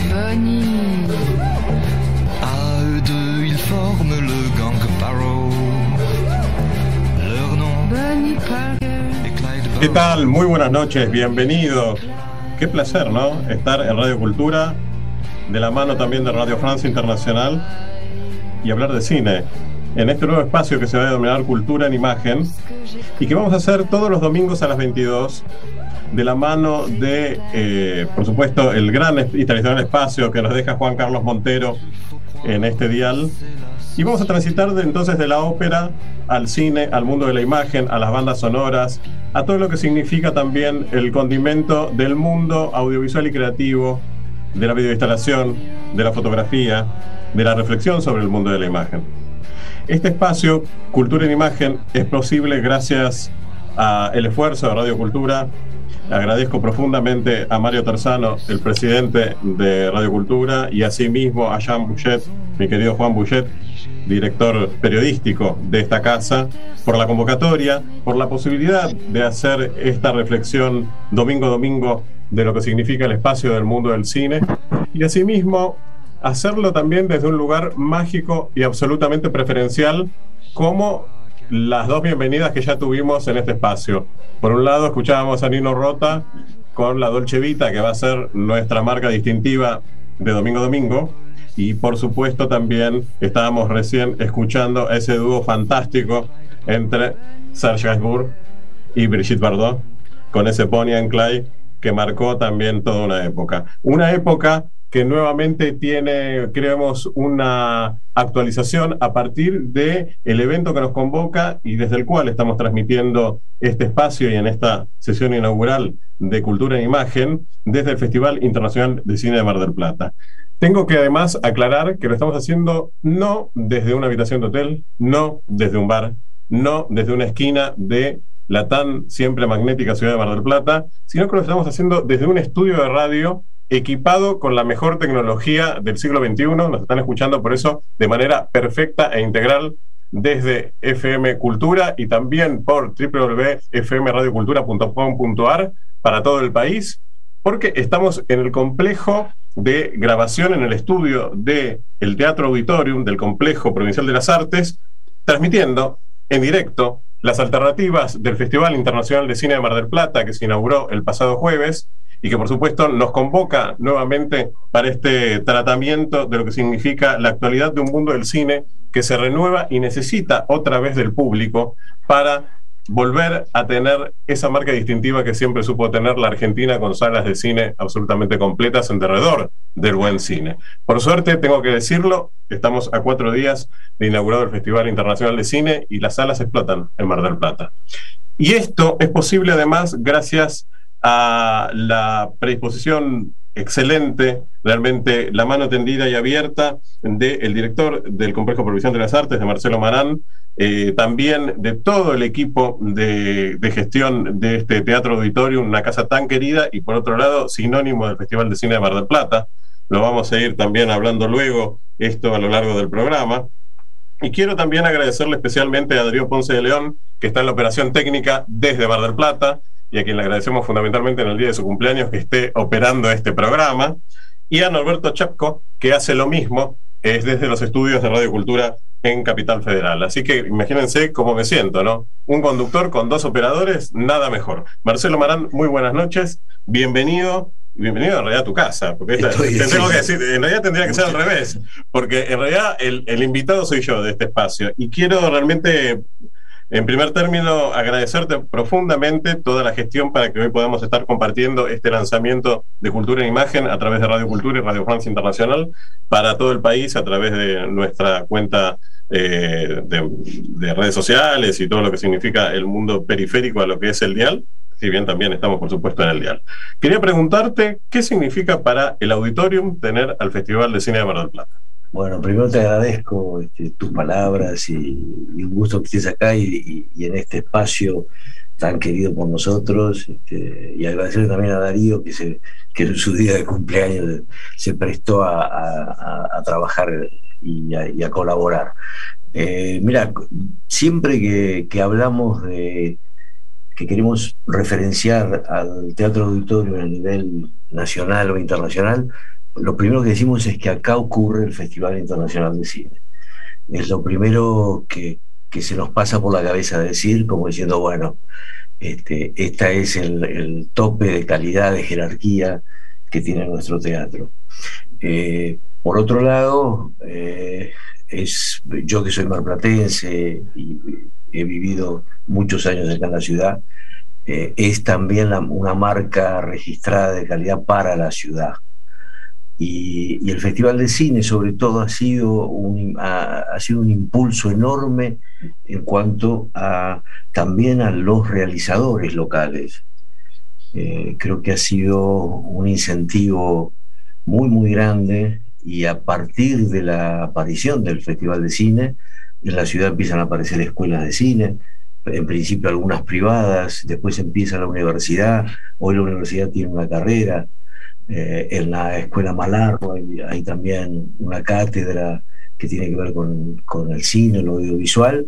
Bunny. À eux deux, ils forment le gang Barrow. Leur nom, Bunny Parker. est Clyde ¿Qué Barrow. tal? Muy buenas noches, bienvenidos. Qué placer, ¿no? Estar en Radio Cultura, de la mano también de Radio Francia Internacional, y hablar de cine, en este nuevo espacio que se va a denominar Cultura en Imagen, y que vamos a hacer todos los domingos a las 22, de la mano de, por supuesto, el gran y tradicional espacio que nos deja Juan Carlos Montero en este dial. Y vamos a transitar entonces de la ópera al cine, al mundo de la imagen, a las bandas sonoras, a todo lo que significa también el condimento del mundo audiovisual y creativo, de la videoinstalación, de la fotografía, de la reflexión sobre el mundo de la imagen. Este espacio, Cultura en Imagen, es posible gracias al esfuerzo de Radio Cultura. Agradezco profundamente a Mario Terzano, el presidente de Radio Cultura, y asimismo a Jean Bouchet, mi querido Juan Bouchet, director periodístico de esta casa, por la convocatoria, por la posibilidad de hacer esta reflexión domingo a domingo de lo que significa el espacio del mundo del cine, y asimismo hacerlo también desde un lugar mágico y absolutamente preferencial, como las dos bienvenidas que ya tuvimos en este espacio. Por un lado escuchábamos a Nino Rota con la Dolce Vita, que va a ser nuestra marca distintiva de domingo a domingo, y por supuesto también estábamos recién escuchando a ese dúo fantástico entre Serge Gainsbourg y Brigitte Bardot, con ese Bonnie and Clyde que marcó también toda una época. Una época que nuevamente tiene, creemos, una actualización a partir del evento que nos convoca y desde el cual estamos transmitiendo este espacio y en esta sesión inaugural de Cultura en Imagen desde el Festival Internacional de Cine de Mar del Plata. Tengo que además aclarar que lo estamos haciendo no desde una habitación de hotel, no desde un bar, no desde una esquina de la tan siempre magnética ciudad de Mar del Plata, sino que lo estamos haciendo desde un estudio de radio equipado con la mejor tecnología del siglo XXI. Nos están escuchando por eso de manera perfecta e integral desde FM Cultura y también por www.fmradiocultura.com.ar para todo el país, porque estamos en el complejo de grabación, en el estudio del Teatro Auditorium del Complejo Provincial de las Artes, transmitiendo en directo las alternativas del Festival Internacional de Cine de Mar del Plata, que se inauguró el pasado jueves, y que por supuesto nos convoca nuevamente para este tratamiento de lo que significa la actualidad de un mundo del cine que se renueva y necesita otra vez del público para volver a tener esa marca distintiva que siempre supo tener la Argentina, con salas de cine absolutamente completas en derredor del buen cine. Por suerte, tengo que decirlo, estamos a 4 días de inaugurado el Festival Internacional de Cine y las salas explotan en Mar del Plata. Y esto es posible además gracias a la predisposición excelente, realmente la mano tendida y abierta del director del Complejo Provincial de las Artes, de Marcelo Marán, también de todo el equipo de gestión de este Teatro Auditorium, una casa tan querida y por otro lado sinónimo del Festival de Cine de Mar del Plata. Lo vamos a ir también hablando luego, esto a lo largo del programa. Y quiero también agradecerle especialmente a Darío Ponce de León, que está en la operación técnica desde Mar del Plata, y a quien le agradecemos fundamentalmente en el día de su cumpleaños que esté operando este programa, y a Norberto Chapco, que hace lo mismo desde los estudios de Radio Cultura en Capital Federal. Así que imagínense cómo me siento, ¿no? Un conductor con 2 operadores, nada mejor. Marcelo Marán, muy buenas noches, bienvenido en realidad a tu casa, porque te tengo que decir, en realidad tendría que ser al revés, porque en realidad el invitado soy yo de este espacio, y quiero realmente, en primer término, agradecerte profundamente toda la gestión para que hoy podamos estar compartiendo este lanzamiento de Cultura en Imagen a través de Radio Cultura y Radio Francia Internacional para todo el país a través de nuestra cuenta de redes sociales y todo lo que significa el mundo periférico a lo que es el dial, si bien también estamos por supuesto en el dial. Quería preguntarte, ¿qué significa para el Auditorium tener al Festival de Cine de Mar del Plata? Bueno, primero te agradezco tus palabras y un gusto que estés acá y en este espacio tan querido por nosotros, y agradecerle también a Darío que en su día de cumpleaños se prestó a trabajar y a colaborar. Mira, siempre que hablamos de que queremos referenciar al Teatro Auditorio a nivel nacional o internacional, lo primero que decimos es que acá ocurre el Festival Internacional de Cine. Es lo primero que se nos pasa por la cabeza decir, como diciendo, bueno, esta es el tope de calidad, de jerarquía que tiene nuestro teatro. Por otro lado, yo que soy marplatense y he vivido muchos años acá en la ciudad, es también una marca registrada de calidad para la ciudad. Y el Festival de Cine, sobre todo, ha sido un impulso enorme en cuanto también a los realizadores locales. Creo que ha sido un incentivo muy, muy grande, y a partir de la aparición del Festival de Cine, en la ciudad empiezan a aparecer escuelas de cine, en principio algunas privadas, después empieza la universidad. Hoy la universidad tiene una carrera. En la Escuela Malarro hay también una cátedra que tiene que ver con el cine, lo audiovisual,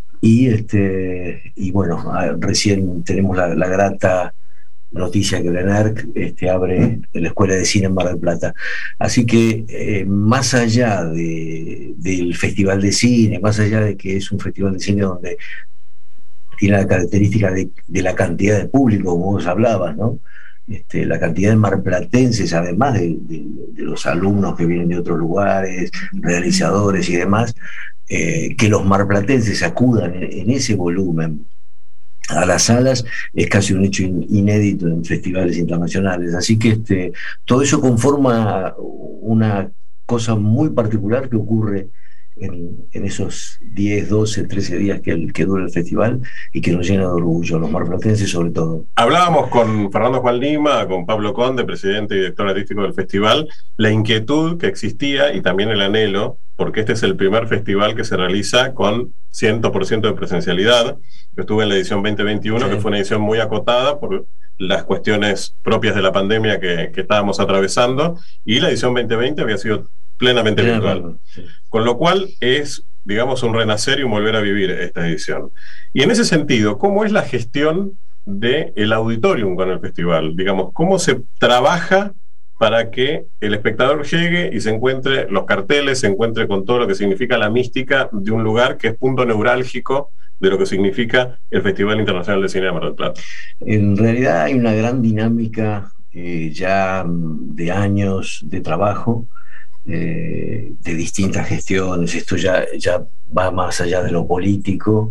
y bueno, recién tenemos la grata noticia que la ENERC abre la Escuela de Cine en Mar del Plata. Así que más allá del Festival de Cine, más allá de que es un festival de cine donde tiene la característica de la cantidad de público, como vos hablabas, ¿no? La cantidad de marplatenses, además de los alumnos que vienen de otros lugares, realizadores y demás, que los marplatenses acudan en ese volumen a las salas, es casi un hecho inédito en festivales internacionales. Así que todo eso conforma una cosa muy particular que ocurre en esos 10, 12, 13 días que dura el festival, y que nos llena de orgullo, los marplatenses sobre todo. Hablábamos con Fernando Juan Lima, con Pablo Conde, presidente y director artístico del festival, la inquietud que existía y también el anhelo, porque este es el primer festival que se realiza con 100% de presencialidad. Yo estuve en la edición 2021, sí, que fue una edición muy acotada por las cuestiones propias de la pandemia que estábamos atravesando, y la edición 2020 había sido plenamente virtual. Sí. Con lo cual es, digamos, un renacer y un volver a vivir esta edición. Y en ese sentido, ¿cómo es la gestión del auditorium con el festival? Digamos, ¿cómo se trabaja para que el espectador llegue y se encuentre los carteles, se encuentre con todo lo que significa la mística de un lugar que es punto neurálgico de lo que significa el Festival Internacional de Cine de Mar del Plata? En realidad hay una gran dinámica ya de años de trabajo, de distintas gestiones. Esto ya va más allá de lo político.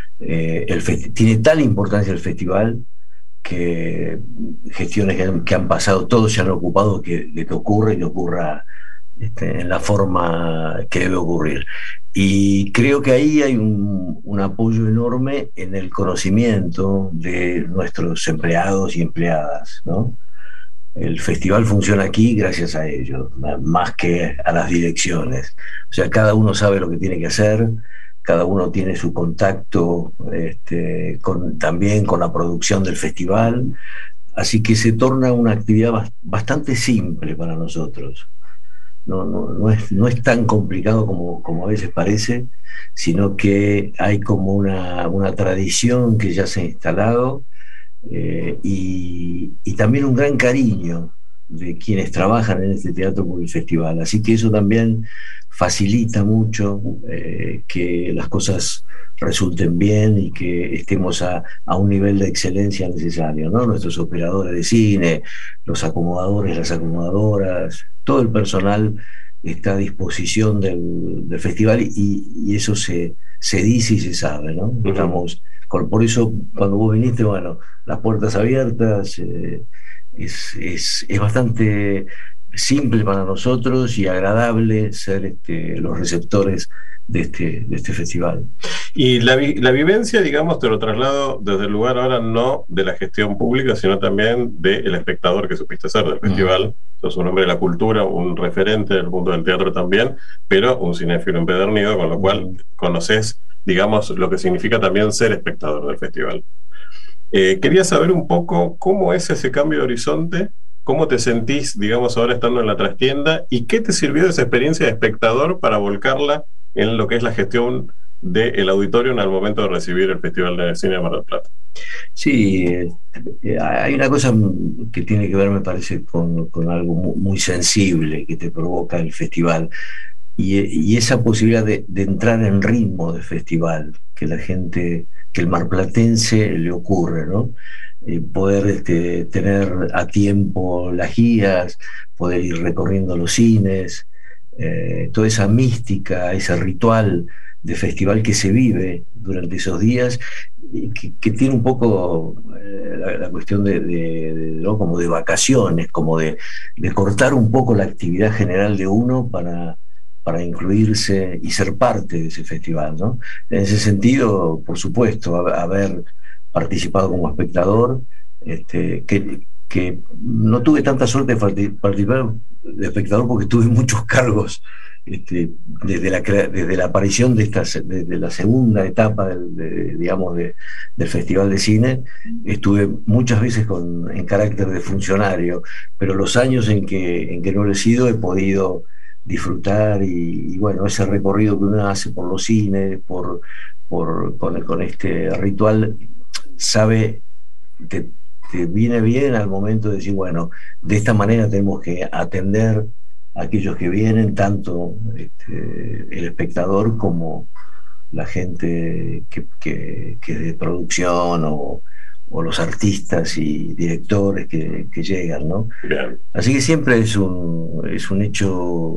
Tiene tal importancia el festival que gestiones que han pasado, todos se han ocupado de que ocurra y que ocurra en la forma que debe ocurrir. Y creo que ahí hay un apoyo enorme en el conocimiento de nuestros empleados y empleadas, ¿no? El festival funciona aquí gracias a ellos, más que a las direcciones. O sea, cada uno sabe lo que tiene que hacer, cada uno tiene su contacto también con la producción del festival, así que se torna una actividad bastante simple para nosotros. No es tan complicado como a veces parece, sino que hay como una tradición que ya se ha instalado, y también un gran cariño de quienes trabajan en este teatro por el festival. Así que eso también facilita mucho que las cosas resulten bien y que estemos a un nivel de excelencia necesario, ¿no? Nuestros operadores de cine, los acomodadores, las acomodadoras, todo el personal está a disposición del festival, y eso se dice y se sabe, ¿no? Uh-huh. Estamos, por eso cuando vos viniste, bueno, las puertas abiertas, es bastante simple para nosotros y agradable ser los receptores de este festival. Y la vivencia, digamos, te lo traslado desde el lugar ahora no de la gestión pública, sino también del espectador que supiste ser del festival. Sos un hombre de la cultura, un referente del mundo del teatro también, pero un cinéfilo empedernido, con lo cual conoces, digamos, lo que significa también ser espectador del festival. Quería saber un poco cómo es ese cambio de horizonte, cómo te sentís, digamos, ahora estando en la trastienda, y qué te sirvió de esa experiencia de espectador para volcarla en lo que es la gestión del Auditorium al momento de recibir el Festival de Cine de Mar del Plata. Sí, hay una cosa que tiene que ver, me parece, con algo muy sensible que te provoca el festival, y esa posibilidad de entrar en ritmo de festival, que la gente, que el marplatense le ocurre, ¿no? Poder tener a tiempo las guías, poder ir recorriendo los cines, toda esa mística, ese ritual de festival que se vive durante esos días, que tiene un poco la cuestión ¿no? como de vacaciones, como de cortar un poco la actividad general de uno para incluirse y ser parte de ese festival, ¿no? En ese sentido, por supuesto, haber participado como espectador, que no tuve tanta suerte de participar de espectador porque tuve muchos cargos desde la aparición de la segunda etapa del Festival de Cine. Estuve muchas veces en carácter de funcionario, pero los años en que no lo he sido he podido disfrutar y bueno, ese recorrido que uno hace por los cines, con este ritual, sabe que te viene bien al momento de decir, bueno, de esta manera tenemos que atender a aquellos que vienen, tanto el espectador como la gente que es de producción o los artistas y directores que llegan, ¿no? Bien. Así que siempre es un hecho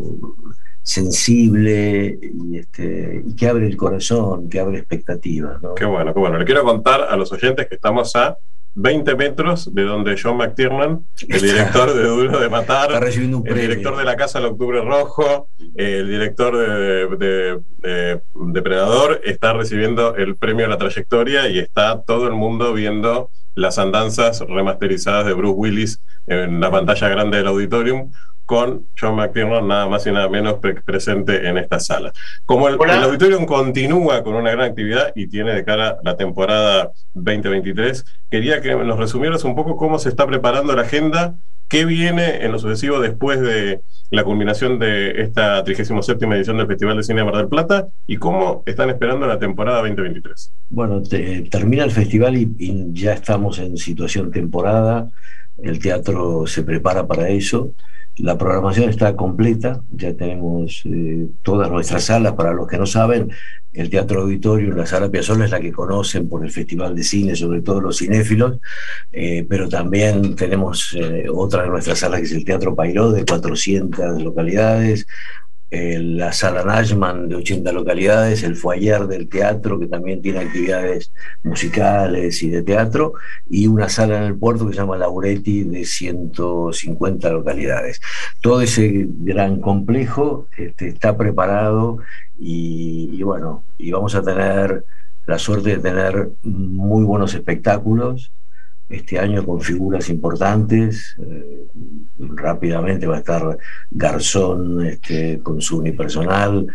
sensible y que abre el corazón, que abre expectativas, ¿no? Qué bueno, qué bueno. Le quiero contar a los oyentes que estamos a 20 metros de donde John McTiernan, el director de Duro de Matar, está recibiendo un el director de La Casa del Octubre Rojo, el director de Depredador, está recibiendo el premio a la trayectoria y está todo el mundo viendo las andanzas remasterizadas de Bruce Willis en la pantalla grande del Auditorium, con John McTiernan nada más y nada menos presente en esta sala. Como el Auditorium continúa con una gran actividad y tiene de cara la temporada 2023, quería que nos resumieras un poco cómo se está preparando la agenda, qué viene en lo sucesivo después de la culminación de esta 37ª edición del Festival de Cine de Mar del Plata y cómo están esperando la temporada 2023. Bueno, termina el festival y ya estamos en situación temporada, el teatro se prepara para eso. La programación está completa, ya tenemos todas nuestras salas. Para los que no saben, el Teatro Auditorium, la Sala Piazzolla, es la que conocen por el Festival de Cine, sobre todo los cinéfilos, pero también tenemos otra de nuestras salas, que es el Teatro Pairó, de 400 localidades, la Sala Nashman, de 80 localidades, el Foyer del Teatro, que también tiene actividades musicales y de teatro, y una sala en el puerto que se llama Lauretti, de 150 localidades. Todo ese gran complejo está preparado y bueno, y vamos a tener la suerte de tener muy buenos espectáculos este año con figuras importantes. Rápidamente va a estar Garzón con su unipersonal,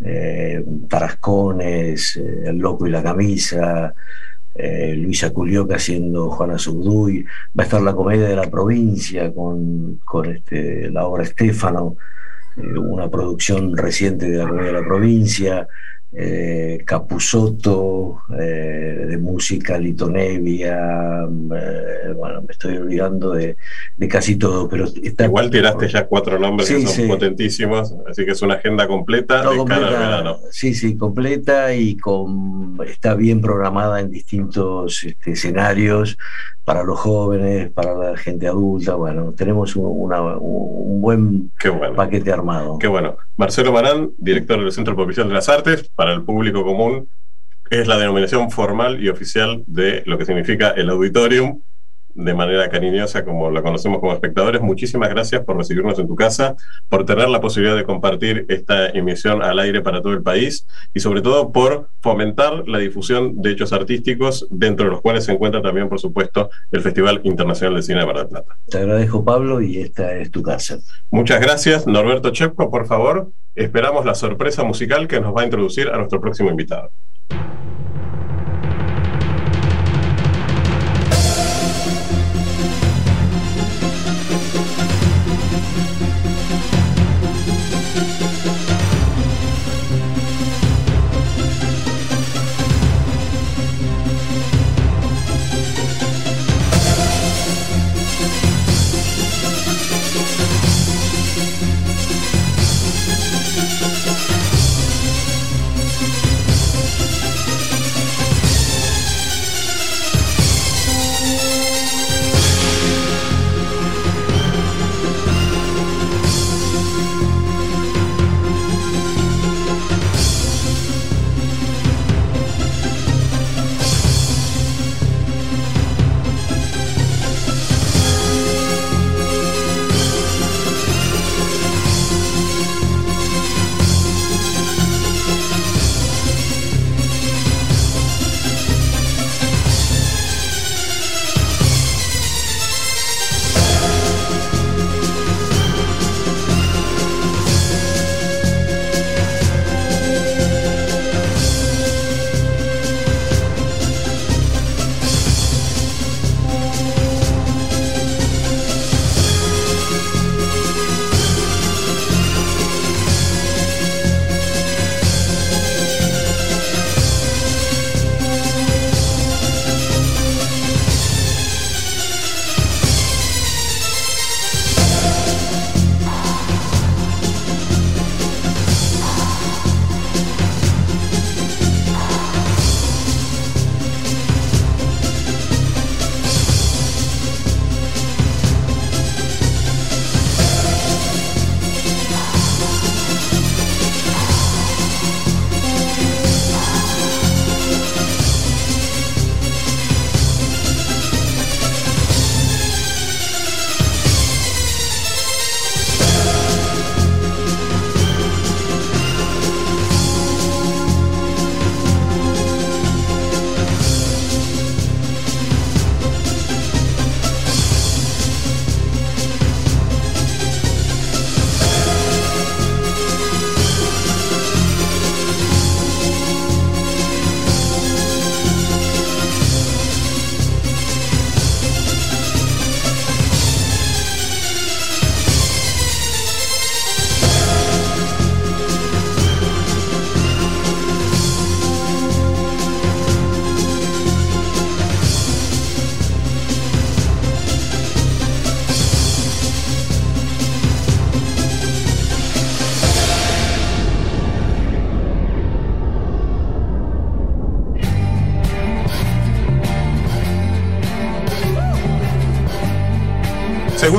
Tarascones, El Loco y la Camisa, Luisa Culioca haciendo Juana Zurduy. Va a estar la Comedia de la Provincia con la obra Estéfano, una producción reciente de la Comedia de la Provincia. Capusotto, de música, Lito Nebbia, bueno, me estoy olvidando de casi todo, pero igual tiraste ya 4 nombres, sí, que son potentísimos, así que es una agenda completa de cara al verano. Sí, completa y está bien programada en distintos escenarios para los jóvenes, para la gente adulta. Bueno, tenemos un buen paquete armado. Qué bueno. Marcelo Marán, director del Centro Provincial de las Artes, para el público común es la denominación formal y oficial de lo que significa el Auditorium, de manera cariñosa como la conocemos como espectadores. Muchísimas gracias por recibirnos en tu casa, por tener la posibilidad de compartir esta emisión al aire para todo el país y sobre todo por fomentar la difusión de hechos artísticos, dentro de los cuales se encuentra también, por supuesto, el Festival Internacional de Cine de Mar del Plata. Te agradezco, Pablo, y esta es tu casa. Muchas gracias. Norberto Chepco, por favor, esperamos la sorpresa musical que nos va a introducir a nuestro próximo invitado.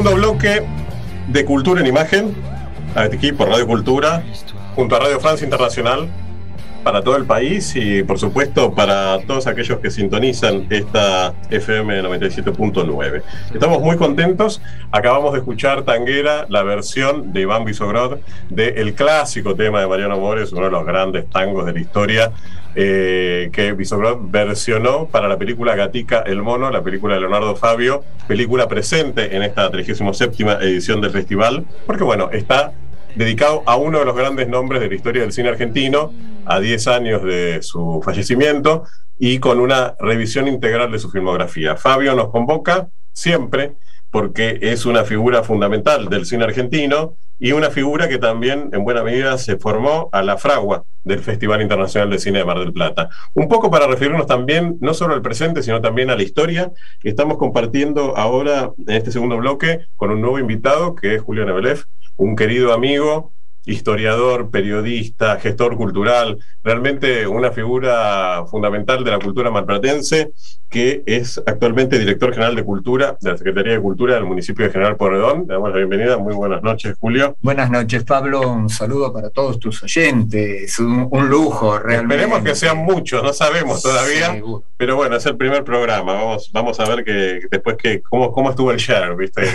Segundo bloque de Cultura en Imagen, aquí por Radio Cultura, junto a Radio Francia Internacional, para todo el país y por supuesto para todos aquellos que sintonizan esta FM 97.9. Estamos muy contentos. Acabamos de escuchar Tanguera, la versión de Iván Visogrod del clásico tema de Mariano Mores, uno de los grandes tangos de la historia, que Visogrod versionó para la película Gatica el Mono, la película de Leonardo Fabio, película presente en esta 37ª edición del festival, porque bueno, está dedicado a uno de los grandes nombres de la historia del cine argentino, a 10 años de su fallecimiento y con una revisión integral de su filmografía. Fabio nos convoca siempre porque es una figura fundamental del cine argentino y una figura que también en buena medida se formó a la fragua del Festival Internacional de Cine de Mar del Plata. Un poco para referirnos también no solo al presente, sino también a la historia que estamos compartiendo ahora en este segundo bloque con un nuevo invitado que es Julio Nebelev, un querido amigo, historiador, periodista, gestor cultural, realmente una figura fundamental de la cultura marplatense, que es actualmente director general de Cultura de la Secretaría de Cultura del municipio de General Porredón. Le damos la bienvenida. Muy buenas noches, Julio. Buenas noches, Pablo. Un saludo para todos tus oyentes. Un lujo, realmente. Esperemos que sean muchos, no sabemos todavía, seguro. Pero bueno, es el primer programa. Vamos a ver que después cómo estuvo el share, ¿viste?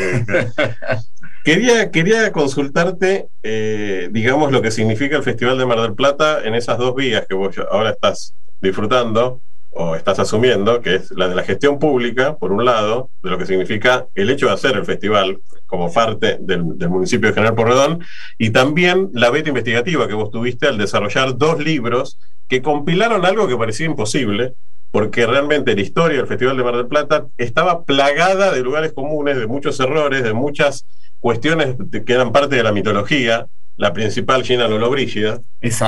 Quería consultarte, digamos, lo que significa el Festival de Mar del Plata en esas dos vías que vos ahora estás disfrutando o estás asumiendo, que es la de la gestión pública, por un lado, de lo que significa el hecho de hacer el festival como parte del municipio de General Porredón, y también la beta investigativa que vos tuviste al desarrollar 2 libros que compilaron algo que parecía imposible, porque realmente la historia del Festival de Mar del Plata estaba plagada de lugares comunes, de muchos errores, de muchas cuestiones que eran parte de la mitología, la principal Gina Lollobrigida.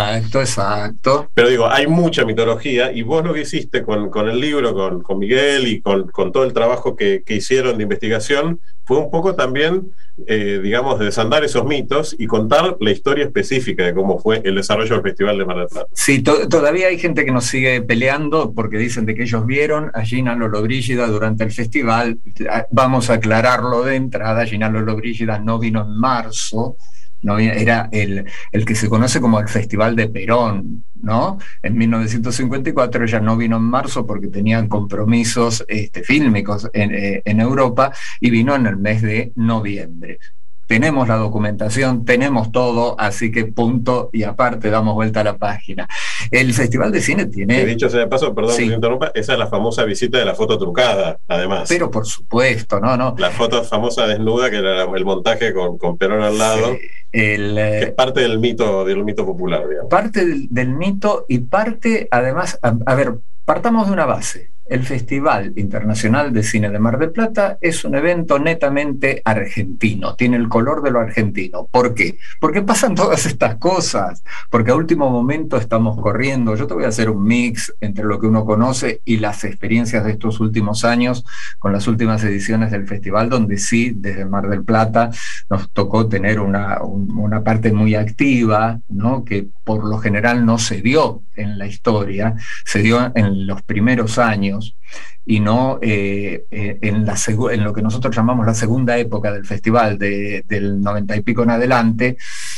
Exacto. Pero digo, hay mucha mitología, y vos lo que hiciste con el libro, con Miguel y con todo el trabajo que hicieron de investigación, fue un poco también, digamos, desandar esos mitos y contar la historia específica de cómo fue el desarrollo del Festival de Mar del Plata. Sí, todavía hay gente que nos sigue peleando porque dicen de que ellos vieron a Gina Lollobrigida durante el festival. Vamos a aclararlo de entrada. Gina Lollobrigida no vino en marzo, no era el que se conoce como el Festival de Perón, ¿no? En 1954 ella no vino en marzo porque tenían compromisos fílmicos en Europa, y vino en el mes de noviembre. Tenemos la documentación, tenemos todo, así que punto y aparte, damos vuelta a la página. El Festival de Cine tiene... Dicho sea de paso, perdón sí, que me interrumpa, esa es la famosa visita de la foto trucada, además. Pero por supuesto, no. La foto famosa desnuda, que era el montaje con Perón al lado, sí, que es parte del mito popular, digamos. Parte del mito, y parte, además, a ver, partamos de una base. El Festival Internacional de Cine de Mar del Plata es un evento netamente argentino, tiene el color de lo argentino. ¿Por qué? Porque pasan todas estas cosas, porque a último momento estamos corriendo. Yo te voy a hacer un mix entre lo que uno conoce y las experiencias de estos últimos años con las últimas ediciones del festival, donde sí, desde Mar del Plata nos tocó tener una parte muy activa, ¿no? Que por lo general no se dio en la historia, se dio en los primeros años, y no en lo que nosotros llamamos la segunda época del festival, del 90 y pico en adelante.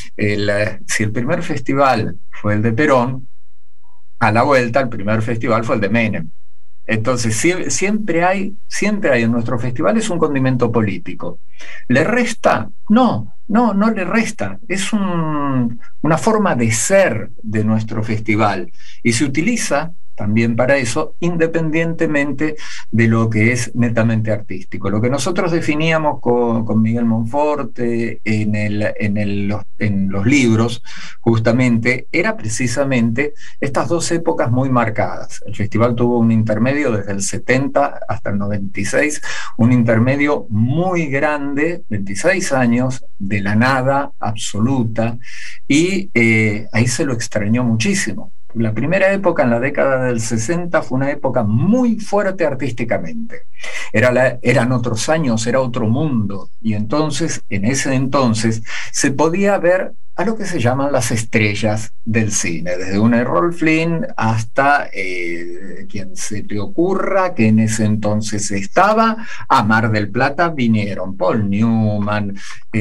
Si el primer festival fue el de Perón, a la vuelta el primer festival fue el de Menem. Entonces siempre hay en nuestros festivales un condimento político. ¿Le resta? No le resta. Es una forma de ser de nuestro festival, y se utiliza también para eso, independientemente de lo que es netamente artístico. Lo que nosotros definíamos con Miguel Monforte en los libros, justamente, era precisamente estas 2 épocas muy marcadas. El festival tuvo un intermedio desde el 70 hasta el 96, un intermedio muy grande, 26 años, de la nada absoluta, y ahí se lo extrañó muchísimo. La primera época, en la década del 60, fue una época muy fuerte artísticamente. Eran otros años, era otro mundo, y entonces, en ese entonces, se podía ver a lo que se llaman las estrellas del cine, desde un Errol Flynn hasta quien se te ocurra que en ese entonces estaba. A Mar del Plata vinieron Paul Newman,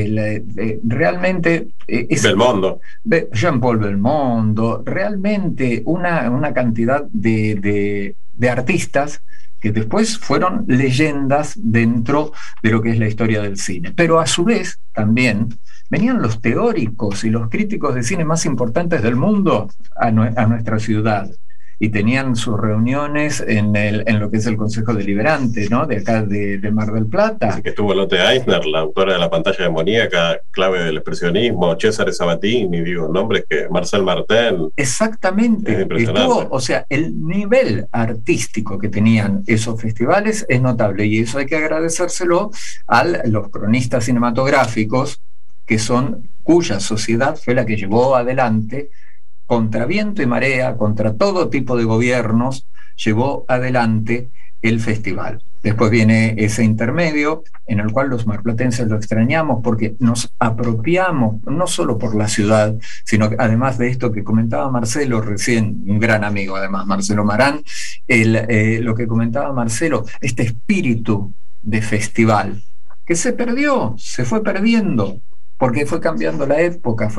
realmente Belmondo, Jean-Paul Belmondo, realmente una cantidad de artistas que después fueron leyendas dentro de lo que es la historia del cine. Pero a su vez también venían los teóricos y los críticos de cine más importantes del mundo a nuestra ciudad, y tenían sus reuniones en lo que es el Consejo Deliberante, ¿no?, de acá de Mar del Plata. Así que estuvo Lotte Eisner, la autora de La pantalla demoníaca, clave del expresionismo, Cesare Sabatini, nombres que Marcel Martin. Exactamente. Estuvo, o sea, el nivel artístico que tenían esos festivales es notable, y eso hay que agradecérselo a los cronistas cinematográficos, cuya sociedad fue la que llevó adelante, contra viento y marea, contra todo tipo de gobiernos, llevó adelante el festival. Después viene ese intermedio en el cual los marplatenses lo extrañamos, porque nos apropiamos no solo por la ciudad, sino que además de esto que comentaba Marcelo recién, un gran amigo además, Marcelo Marán, lo que comentaba Marcelo, este espíritu de festival que se perdió, se fue perdiendo, porque fue cambiando la época,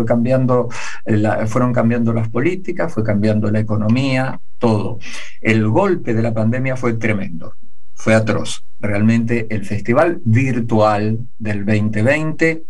fueron cambiando las políticas, fue cambiando la economía, todo. El golpe de la pandemia fue tremendo, fue atroz. Realmente el festival virtual del 2020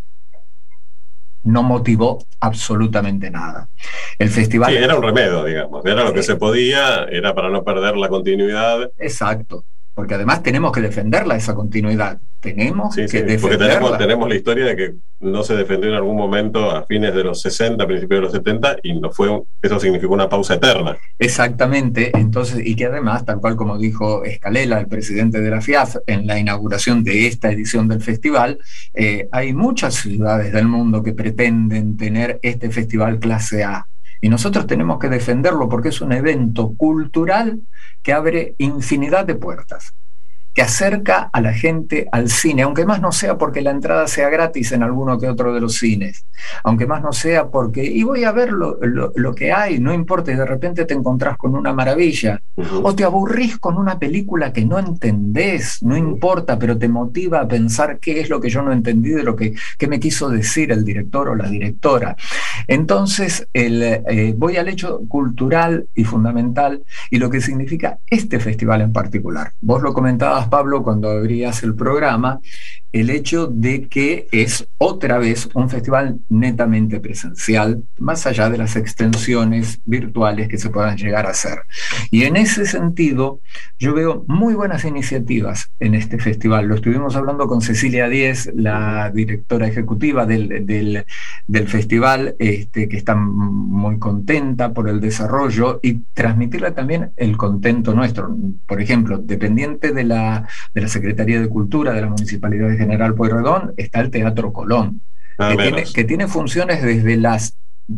no motivó absolutamente nada. El festival... Sí, era un remedio, digamos, era lo que se podía, era para no perder la continuidad. Exacto. Porque además tenemos que defenderla, esa continuidad. Tenemos que defenderla. Porque tenemos la historia de que no se defendió en algún momento a fines de los 60, principios de los 70, y eso significó una pausa eterna. Exactamente. Entonces, y que además, tal cual como dijo Escalela, el presidente de la FIAF, en la inauguración de esta edición del festival, hay muchas ciudades del mundo que pretenden tener este festival clase A. Y nosotros tenemos que defenderlo porque es un evento cultural que abre infinidad de puertas, que acerca a la gente al cine, aunque más no sea porque la entrada sea gratis en alguno que otro de los cines, aunque más no sea porque, y voy a ver lo que hay, no importa, y de repente te encontrás con una maravilla, o te aburrís con una película que no entendés, no importa, pero te motiva a pensar qué es lo que yo no entendí de lo que me quiso decir el director o la directora. Entonces, voy al hecho cultural y fundamental, y lo que significa este festival en particular. Vos lo comentabas, Pablo, cuando abrías el programa, el hecho de que es otra vez un festival netamente presencial, más allá de las extensiones virtuales que se puedan llegar a hacer. Y en ese sentido, yo veo muy buenas iniciativas en este festival. Lo estuvimos hablando con Cecilia Díez, la directora ejecutiva del festival, que está muy contenta por el desarrollo, y transmitirle también el contento nuestro. Por ejemplo, dependiente de la Secretaría de Cultura de la Municipalidad de General Pueyrredón está el Teatro Colón, que tiene funciones desde las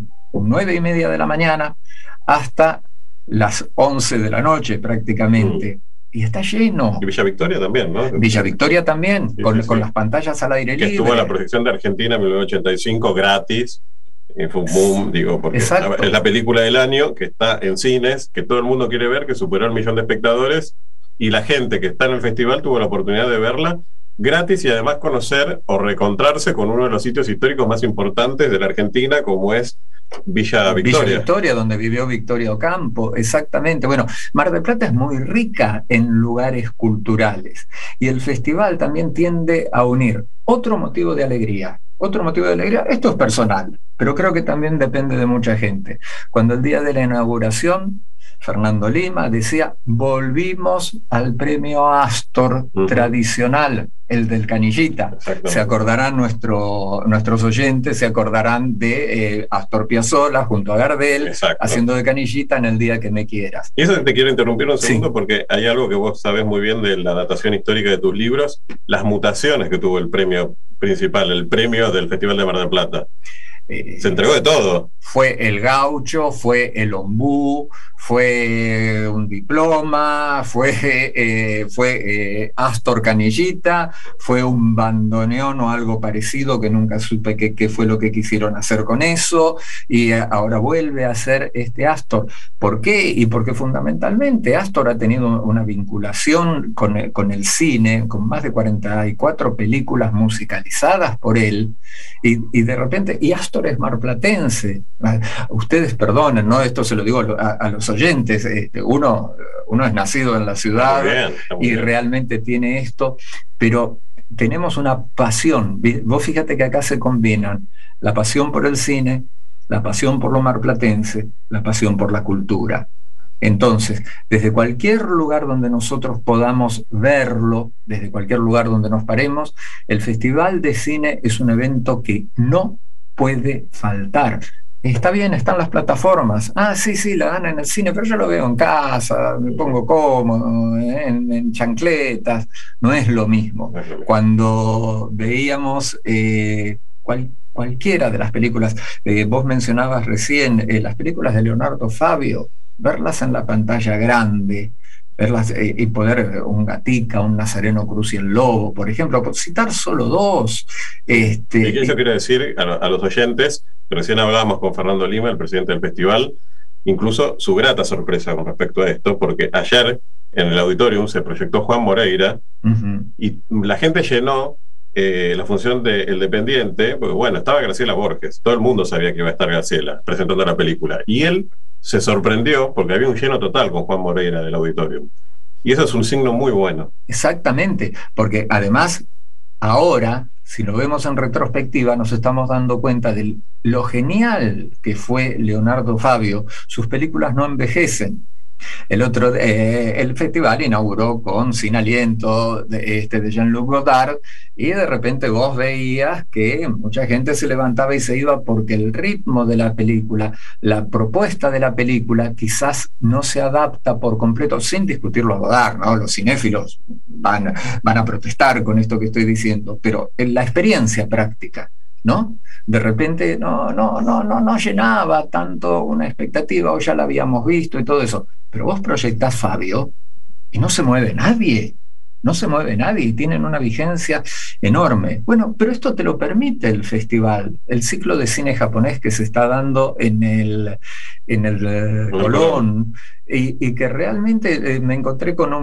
9:30 de la mañana hasta las 11 de la noche prácticamente. Y está lleno. Y Villa Victoria también, ¿no? Villa Victoria también, sí, con las pantallas al aire libre. Que estuvo en la proyección de Argentina en 1985 gratis. Fue un boom, porque es la película del año que está en cines, que todo el mundo quiere ver, que superó el 1 millón de espectadores, y la gente que está en el festival tuvo la oportunidad de verla gratis y además conocer o reencontrarse con uno de los sitios históricos más importantes de la Argentina, como es Villa Victoria. Villa Victoria, donde vivió Victoria Ocampo, exactamente. Bueno, Mar del Plata es muy rica en lugares culturales, y el festival también tiende a unir otro motivo de alegría. Esto es personal, pero creo que también depende de mucha gente. Cuando el día de la inauguración, Fernando Lima decía: volvimos al premio Astor tradicional, el del Canillita. Se acordarán nuestros oyentes, se acordarán de Astor Piazzolla junto a Gardel, haciendo de Canillita en El día que me quieras. Y eso te quiero interrumpir un segundo, porque hay algo que vos sabés muy bien de la datación histórica de tus libros, las mutaciones que tuvo el premio principal, el premio del Festival de Mar del Plata. Se entregó de todo. fue El Gaucho, fue El Ombú, fue Un Diploma, fue Astor Canillita, fue Un Bandoneón o algo parecido que nunca supe qué fue lo que quisieron hacer con eso, y ahora vuelve a hacer este Astor. ¿Por qué? Y porque fundamentalmente Astor ha tenido una vinculación con el cine, con más de 44 películas musicalizadas por él, y de repente, y Astor es marplatense. Ustedes perdonen, ¿no? Esto se lo digo a los oyentes. Uno es nacido en la ciudad está muy y bien. Realmente tiene esto, pero tenemos una pasión. Vos fíjate que acá se combinan la pasión por el cine, la pasión por lo marplatense, la pasión por la cultura. Entonces, desde cualquier lugar donde nosotros podamos verlo, desde cualquier lugar donde nos paremos, el Festival de Cine es un evento que no puede faltar. Está bien, están las plataformas. Sí, la dan en el cine, pero yo lo veo en casa, me pongo cómodo, en chancletas. No es lo mismo. Cuando veíamos cualquiera de las películas, vos mencionabas recién las películas de Leonardo Fabio, verlas en la pantalla grande, verlas y poder, un Gatica, un Nazareno Cruz y el Lobo, por ejemplo, por citar solo dos. Y eso quiero decir a los oyentes, recién hablábamos con Fernando Lima, el presidente del festival, incluso su grata sorpresa con respecto a esto, porque ayer en el auditorium se proyectó Juan Moreira, y la gente llenó la función de El Dependiente, porque bueno, estaba Graciela Borges, todo el mundo sabía que iba a estar Graciela presentando la película, y él se sorprendió porque había un lleno total con Juan Moreira del auditorium. Y eso es un signo muy bueno. Exactamente, porque además ahora, si lo vemos en retrospectiva, nos estamos dando cuenta de lo genial que fue Leonardo Fabio. Sus películas no envejecen. El festival inauguró con Sin Aliento de Jean-Luc Godard, y de repente vos veías que mucha gente se levantaba y se iba porque el ritmo de la película, la propuesta de la película quizás no se adapta por completo, sin discutirlo a Godard, ¿no? Los cinéfilos van a protestar con esto que estoy diciendo, pero en la experiencia práctica, ¿no? De repente no llenaba tanto una expectativa, o ya la habíamos visto y todo eso. Pero vos proyectás Fabio y no se mueve nadie, y tienen una vigencia enorme. Bueno, pero esto te lo permite el festival, el ciclo de cine japonés que se está dando en el Colón, y que realmente me encontré con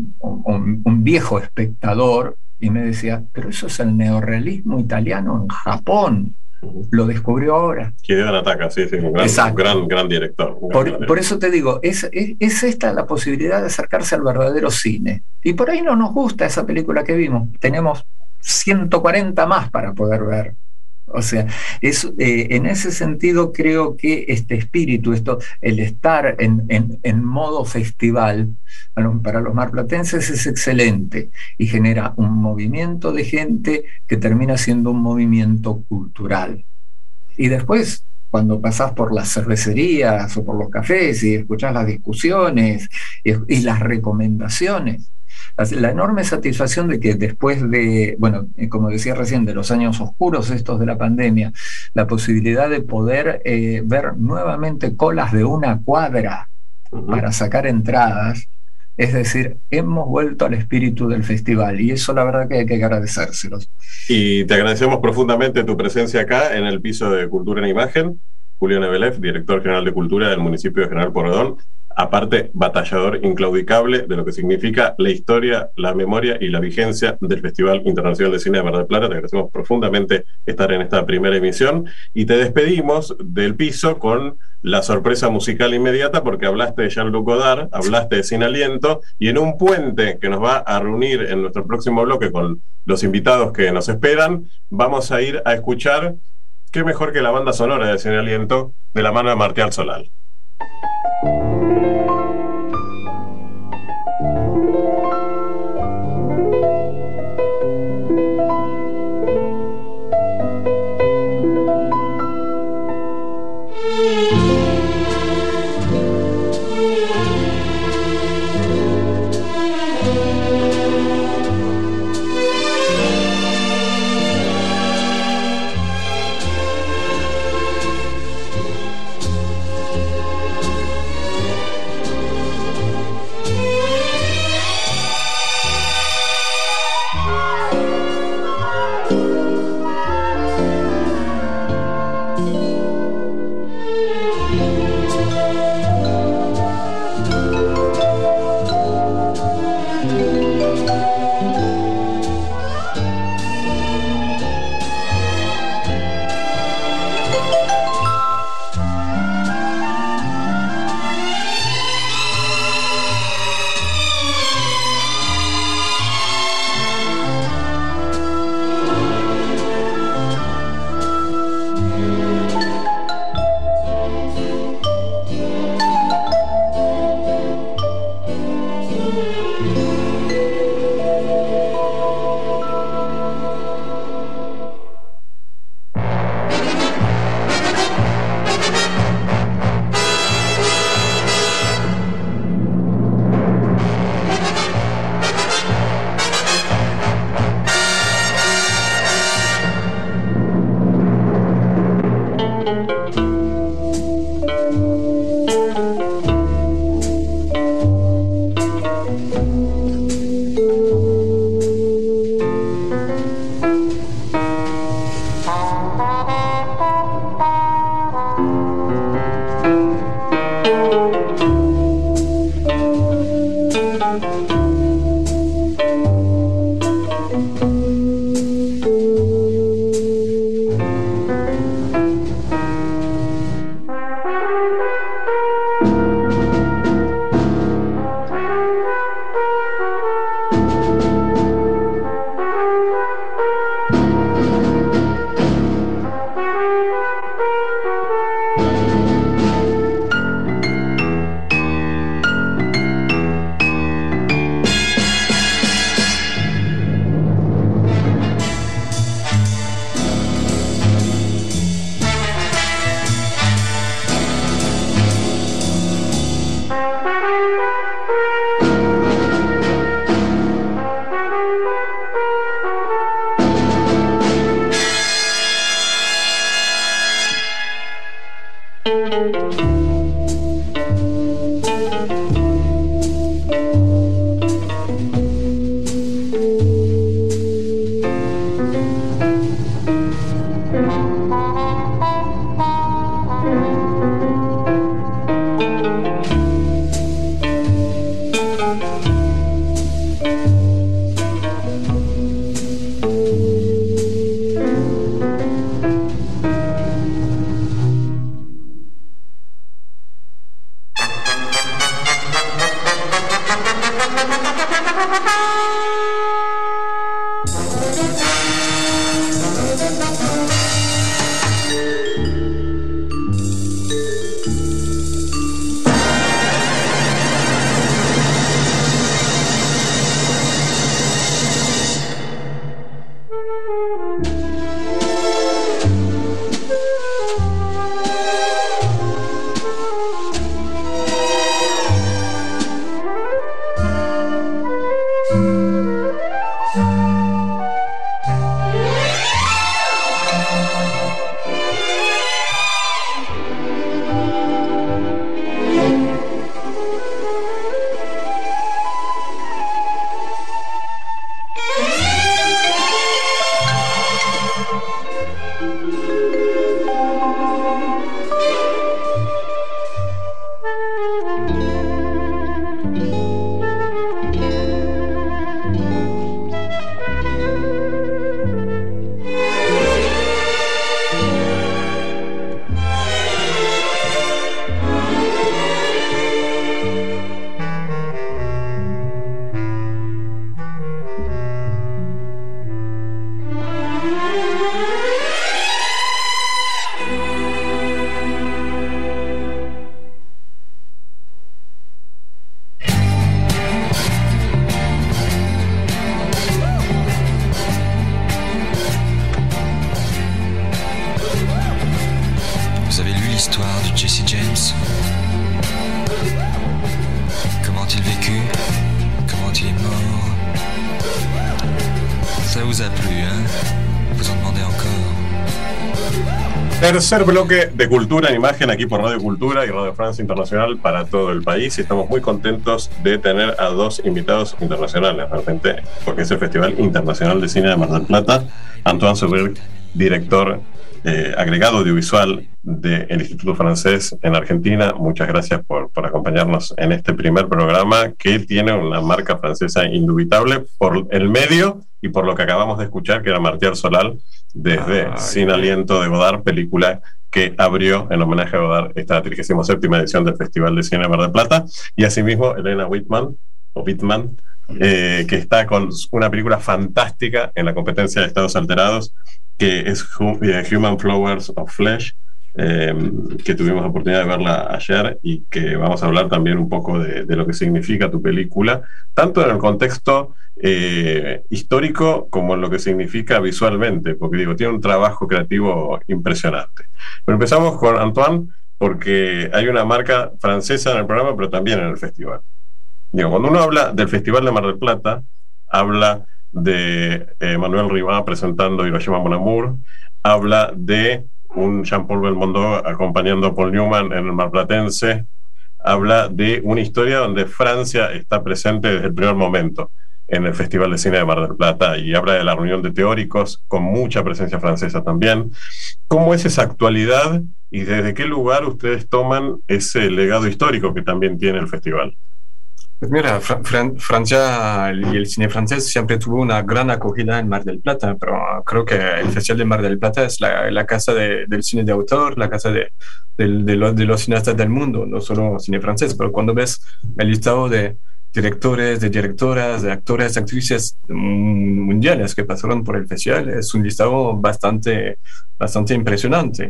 un viejo espectador y me decía, pero eso es el neorrealismo italiano en Japón. Lo descubrió ahora. Hideo Nataka, sí, un gran director. Por eso te digo, es esta la posibilidad de acercarse al verdadero cine. Y por ahí no nos gusta esa película que vimos. Tenemos 140 más para poder ver. O sea, en ese sentido creo que este espíritu, el estar en modo festival, para los marplatenses es excelente y genera un movimiento de gente que termina siendo un movimiento cultural. Y después, cuando pasás por las cervecerías o por los cafés y escuchás las discusiones y las recomendaciones, la enorme satisfacción de que después de, como decía recién, de los años oscuros estos de la pandemia, la posibilidad de poder ver nuevamente colas de una cuadra para sacar entradas, es decir, hemos vuelto al espíritu del festival, y eso la verdad que hay que agradecérselos. Y te agradecemos profundamente tu presencia acá en el piso de Cultura en Imagen. Julio Nebelev, director general de Cultura del municipio de General Porredón, aparte batallador inclaudicable de lo que significa la historia, la memoria y la vigencia del Festival Internacional de Cine de Mar del Plata. Te agradecemos profundamente estar en esta primera emisión y te despedimos del piso con la sorpresa musical inmediata, porque hablaste de Jean-Luc Godard, hablaste de Sin Aliento, y en un puente que nos va a reunir en nuestro próximo bloque con los invitados que nos esperan, vamos a ir a escuchar qué mejor que la banda sonora de Sin Aliento, de la mano de Martial Solal. Tercer bloque de Cultura en Imagen aquí por Radio Cultura y Radio France Internacional para todo el país. Y estamos muy contentos de tener a dos invitados internacionales, realmente, porque es el Festival Internacional de Cine de Mar del Plata. Antoine Surrey, director agregado audiovisual del Instituto Francés en Argentina. Muchas gracias por acompañarnos en este primer programa que tiene una marca francesa indubitable por el medio y por lo que acabamos de escuchar, que era Martial Solal, desde Sin Aliento de Godard, película que abrió en homenaje a Godard esta 37ª edición del Festival de Cine de Mar del Plata, y asimismo Elena Wittmann, que está con una película fantástica en la competencia de Estados Alterados, que es Human Flowers of Flesh, que tuvimos la oportunidad de verla ayer, y que vamos a hablar también un poco de lo que significa tu película, tanto en el contexto histórico como en lo que significa visualmente, porque digo, tiene un trabajo creativo impresionante. Pero empezamos con Antoine, porque hay una marca francesa en el programa, pero también en el festival. Digo, cuando uno habla del Festival de Mar del Plata, habla de Manuel Rivá presentando Hiroshima Mon Amour, habla de un Jean-Paul Belmondo acompañando a Paul Newman en el Marplatense, habla de una historia donde Francia está presente desde el primer momento en el Festival de Cine de Mar del Plata, y habla de la reunión de teóricos con mucha presencia francesa también. ¿Cómo es esa actualidad y desde qué lugar ustedes toman ese legado histórico que también tiene el festival? Pues mira, Francia y el cine francés siempre tuvo una gran acogida en Mar del Plata, pero creo que el Festival de Mar del Plata es la casa del cine de autor, la casa de los cineastas del mundo, no solo cine francés, pero cuando ves el listado de directores, de directoras, de actores, de actrices mundiales que pasaron por el festival, es un listado bastante impresionante.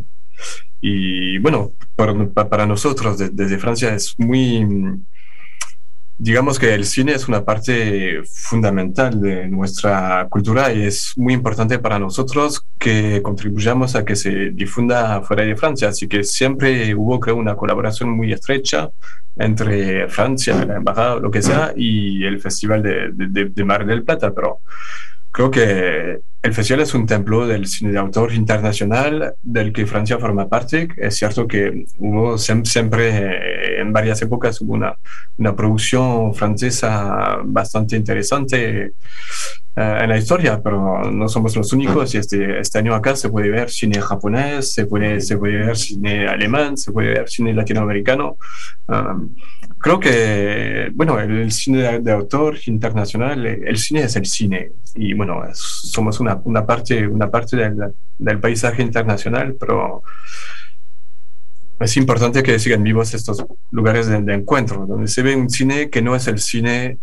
Y bueno, para nosotros desde Francia es muy... Digamos que el cine es una parte fundamental de nuestra cultura y es muy importante para nosotros que contribuyamos a que se difunda fuera de Francia. Así que siempre hubo, creo, una colaboración muy estrecha entre Francia, la embajada, lo que sea, y el Festival de Mar del Plata. Pero creo que el festival es un templo del cine de autor internacional del que Francia forma parte. Es cierto que hubo siempre, en varias épocas, hubo una producción francesa bastante interesante en la historia, pero no somos los únicos. Y este año acá se puede ver cine japonés, se puede ver cine alemán, se puede ver cine latinoamericano. Creo que, bueno, el cine de autor internacional, el cine es el cine, y bueno, somos una parte del paisaje internacional, pero es importante que sigan vivos estos lugares de encuentro, donde se ve un cine que no es el cine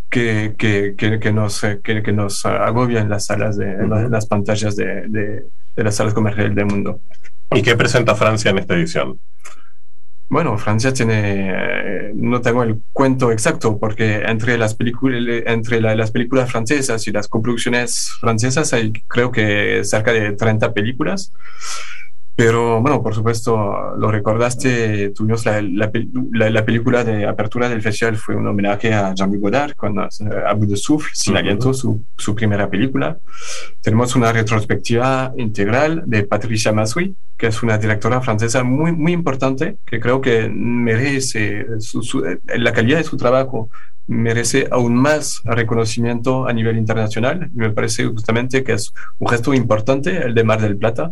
que nos agobia en las salas, en las pantallas de las salas comerciales del mundo. ¿Y qué presenta Francia en esta edición? Bueno, Francia tiene, no tengo el cuento exacto, porque entre las películas francesas y las coproducciones francesas hay, creo que cerca de 30 películas. Pero bueno, por supuesto, lo recordaste, tuvimos la película de apertura del festival, fue un homenaje a Jean-Luc Godard con A Bout de Souffle, Sin Aliento, su primera película. Tenemos una retrospectiva integral de Patricia Massuy, que es una directora francesa muy importante, que creo que merece, la calidad de su trabajo merece aún más reconocimiento a nivel internacional. Y me parece justamente que es un gesto importante el de Mar del Plata,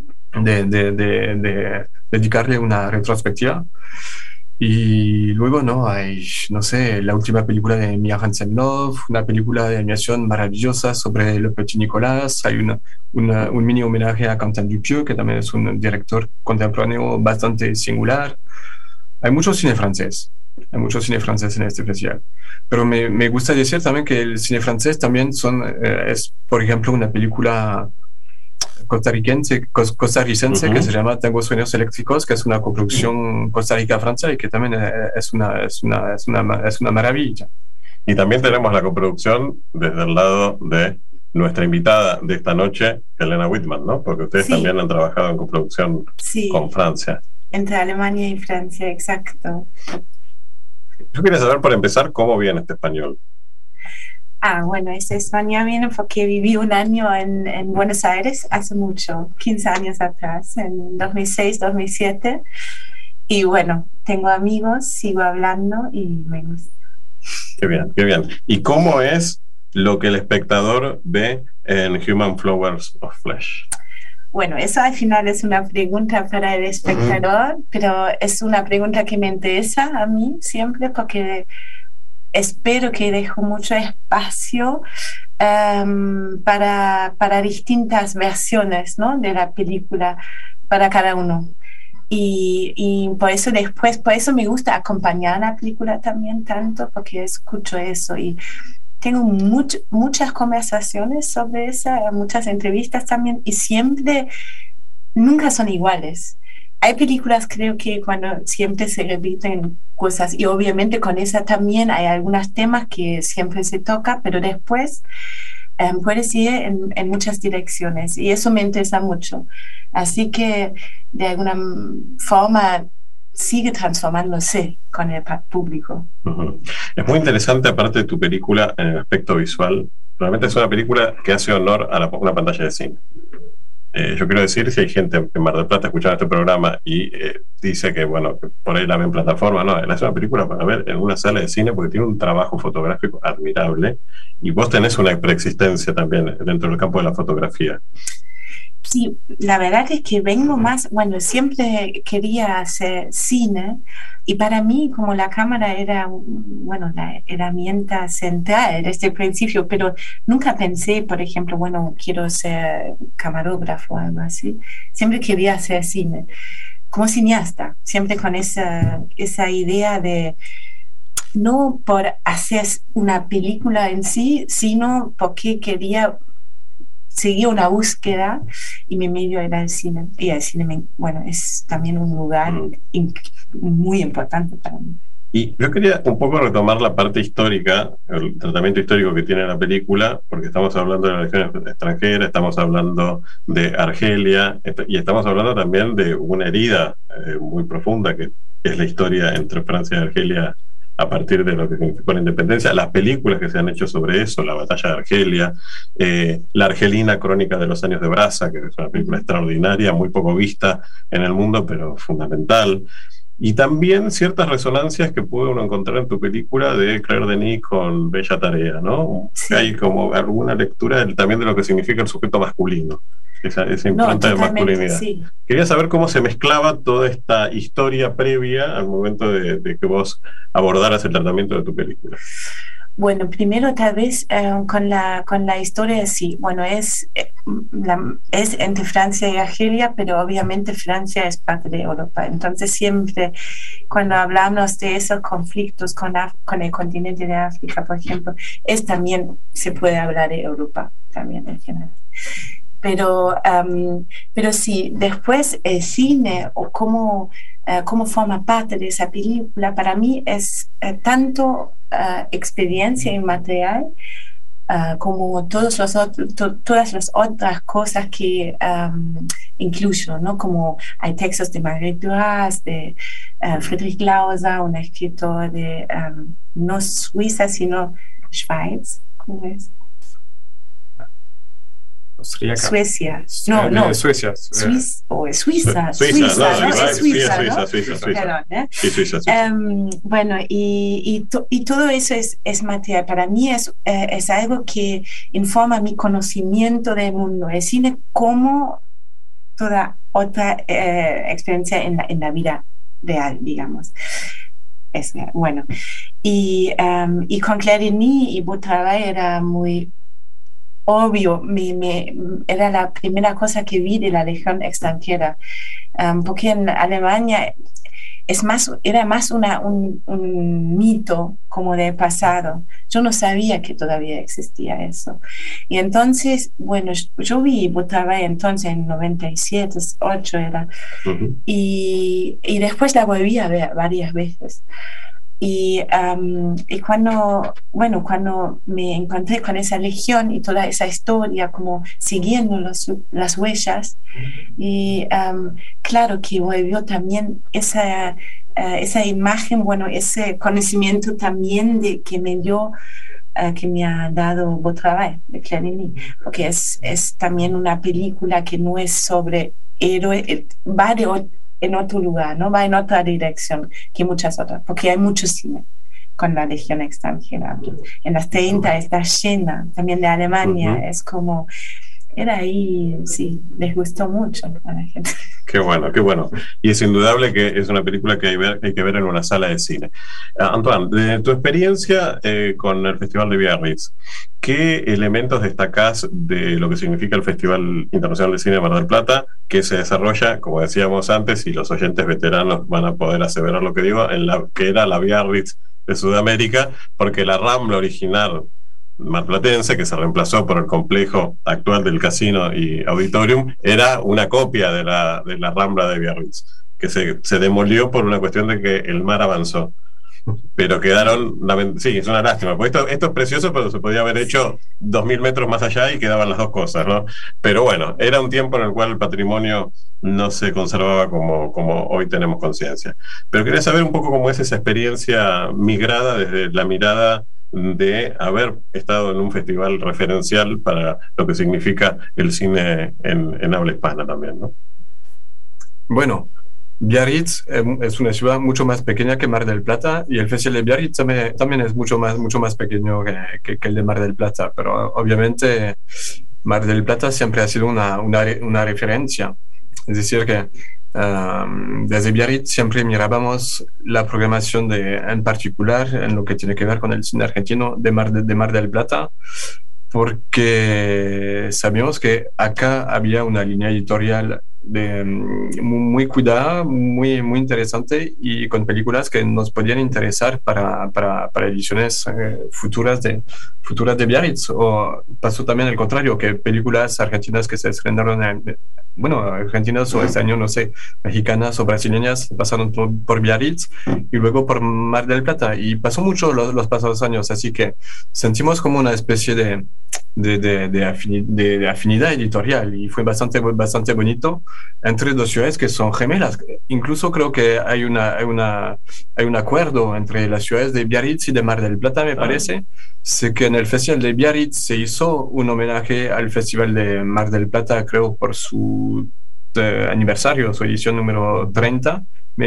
de dedicarle una retrospectiva. Y luego hay, no sé, la última película de Mia Hansen-Løve, una película de animación maravillosa sobre Le Petit Nicolas. Hay un mini homenaje a Quentin Dupieux, que también es un director contemporáneo bastante singular. Hay mucho cine francés en este festival, pero me gusta decir también que el cine francés también es, por ejemplo, una película costarricense que se llama Tengo Sueños Eléctricos, que es una coproducción Costa Rica-Francia y que también es una maravilla. Y también tenemos la coproducción desde el lado de nuestra invitada de esta noche, Helena Whitman, ¿no? Porque ustedes también han trabajado en coproducción con Francia. Entre Alemania y Francia, exacto. Yo quería saber, por empezar, cómo viene este español. Bueno, ese España viene porque viví un año en Buenos Aires hace mucho, 15 años atrás, en 2006, 2007. Y bueno, tengo amigos, sigo hablando y me gusta. Qué bien, qué bien. ¿Y cómo es lo que el espectador ve en Human Flowers of Flesh? Bueno, eso al final es una pregunta para el espectador, pero es una pregunta que me interesa a mí siempre porque espero que dejo mucho espacio para distintas versiones, ¿no?, de la película para cada uno. Y por eso me gusta acompañar la película también tanto, porque escucho eso y tengo muchas conversaciones sobre eso, muchas entrevistas también, y nunca son iguales. Hay películas, creo que cuando siempre se repiten cosas, y obviamente con esa también hay algunos temas que siempre se toca, pero después puedes ir en muchas direcciones, y eso me interesa mucho. Así que de alguna forma sigue transformándose con el público. Uh-huh. Es muy interesante, aparte de tu película, en el aspecto visual. Realmente es una película que hace honor a una pantalla de cine. yo quiero decir, si hay gente en Mar del Plata escuchando este programa y dice que, bueno, que por ahí la ven en plataforma, no, es una película para ver en una sala de cine porque tiene un trabajo fotográfico admirable y vos tenés una preexistencia también dentro del campo de la fotografía. Sí, la verdad es que vengo más, bueno, siempre quería hacer cine y para mí como la cámara era, bueno, la herramienta central desde el principio, pero nunca pensé, por ejemplo, bueno, quiero ser camarógrafo o algo así. Siempre quería hacer cine, como cineasta, siempre con esa idea de no por hacer una película en sí, sino porque quería seguí una búsqueda y mi medio era el cine. Y el cine, bueno, es también un lugar muy importante para mí. Y yo quería un poco retomar la parte histórica, el tratamiento histórico que tiene la película, porque estamos hablando de la legión extranjera, estamos hablando de Argelia, y estamos hablando también de una herida muy profunda, que es la historia entre Francia y Argelia a partir de lo que significó la independencia, las películas que se han hecho sobre eso, la batalla de Argelia, la Argelina Crónica de los Años de Brasa, que es una película extraordinaria, muy poco vista en el mundo, pero fundamental. Y también ciertas resonancias que puede uno encontrar en tu película de Claire Denis con Bella Tarea, ¿no? Sí. Hay como alguna lectura también de lo que significa el sujeto masculino, esa impronta de masculinidad. Sí. Quería saber cómo se mezclaba toda esta historia previa al momento de que vos abordaras el tratamiento de tu película. Bueno, primero tal vez con la historia sí, bueno, es entre Francia y Argelia, pero obviamente Francia es parte de Europa, entonces siempre cuando hablamos de esos conflictos con el continente de África, por ejemplo, también se puede hablar de Europa también en general. Pero sí, después el cine o cómo forma parte de esa película, para mí es tanto experiencia inmaterial como todas las otras cosas que incluyo, ¿no? Como hay textos de Marguerite Duras, de Friedrich Glauser, un escritor de no Suiza, sino Schweiz, ¿cómo es? Suecia. No. Suecia. Suiza. Bueno, y todo eso es material. Para mí es algo que informa mi conocimiento del mundo. El cine como toda otra experiencia en la vida real, digamos. Bueno. Y con Claire Denis y Beautravai era muy obvio, era la primera cosa que vi de la legión extranjera, porque en Alemania era más un mito como del pasado. Yo no sabía que todavía existía eso. Y entonces, bueno, yo vi Beautravai entonces en 97, 8 era, y después la volví a ver varias veces. Y cuando me encontré con esa legión y toda esa historia, como siguiendo las huellas, y claro que volvió también esa imagen, bueno, ese conocimiento también que me ha dado Beautravai, de Claire Denis, porque es también una película que no es sobre héroe, va en otro lugar, ¿no? Va en otra dirección que muchas otras, porque hay mucho cine con la legión extranjera. En las 30 está llena, también de Alemania, es como, era ahí, sí, les gustó mucho a la gente. Qué bueno, qué bueno. Y es indudable que es una película que hay que ver en una sala de cine. Antoine, de tu experiencia con el Festival de Biarritz, ¿qué elementos destacás de lo que significa el Festival Internacional de Cine de Mar del Plata, que se desarrolla, como decíamos antes, y los oyentes veteranos van a poder aseverar lo que digo, que era la Biarritz de Sudamérica, porque la Rambla original marplatense, que se reemplazó por el complejo actual del Casino y Auditorium, era una copia de la Rambla de Biarritz, que se demolió por una cuestión de que el mar avanzó. Pero quedaron, sí, es una lástima, porque esto es precioso, pero se podía haber hecho 2000 metros más allá y quedaban las dos cosas, ¿no? Pero bueno, era un tiempo en el cual el patrimonio no se conservaba como hoy tenemos conciencia. Pero quería saber un poco cómo es esa experiencia migrada desde la mirada de haber estado en un festival referencial para lo que significa el cine en habla hispana también, ¿no? Bueno, Biarritz es una ciudad mucho más pequeña que Mar del Plata, y el Festival de Biarritz también es mucho más pequeño que el de Mar del Plata, pero obviamente Mar del Plata siempre ha sido una referencia. Es decir, que desde Biarritz siempre mirábamos la programación en particular en lo que tiene que ver con el cine argentino de Mar del Plata, porque sabíamos que acá había una línea editorial muy cuidada, muy interesante, y con películas que nos podían interesar para ediciones futuras de Biarritz. O pasó también el contrario, que películas argentinas que se estrenaron argentinas o este año, no sé, mexicanas o brasileñas, pasaron por Biarritz y luego por Mar del Plata, y pasó mucho los pasados años, así que sentimos como una especie de afinidad editorial, y fue bastante bonito entre dos ciudades que son gemelas. Incluso creo que hay un acuerdo entre las ciudades de Biarritz y de Mar del Plata, me parece. Sé que en el Festival de Biarritz se hizo un homenaje al Festival de Mar del Plata, creo por su aniversario, su edición número 30.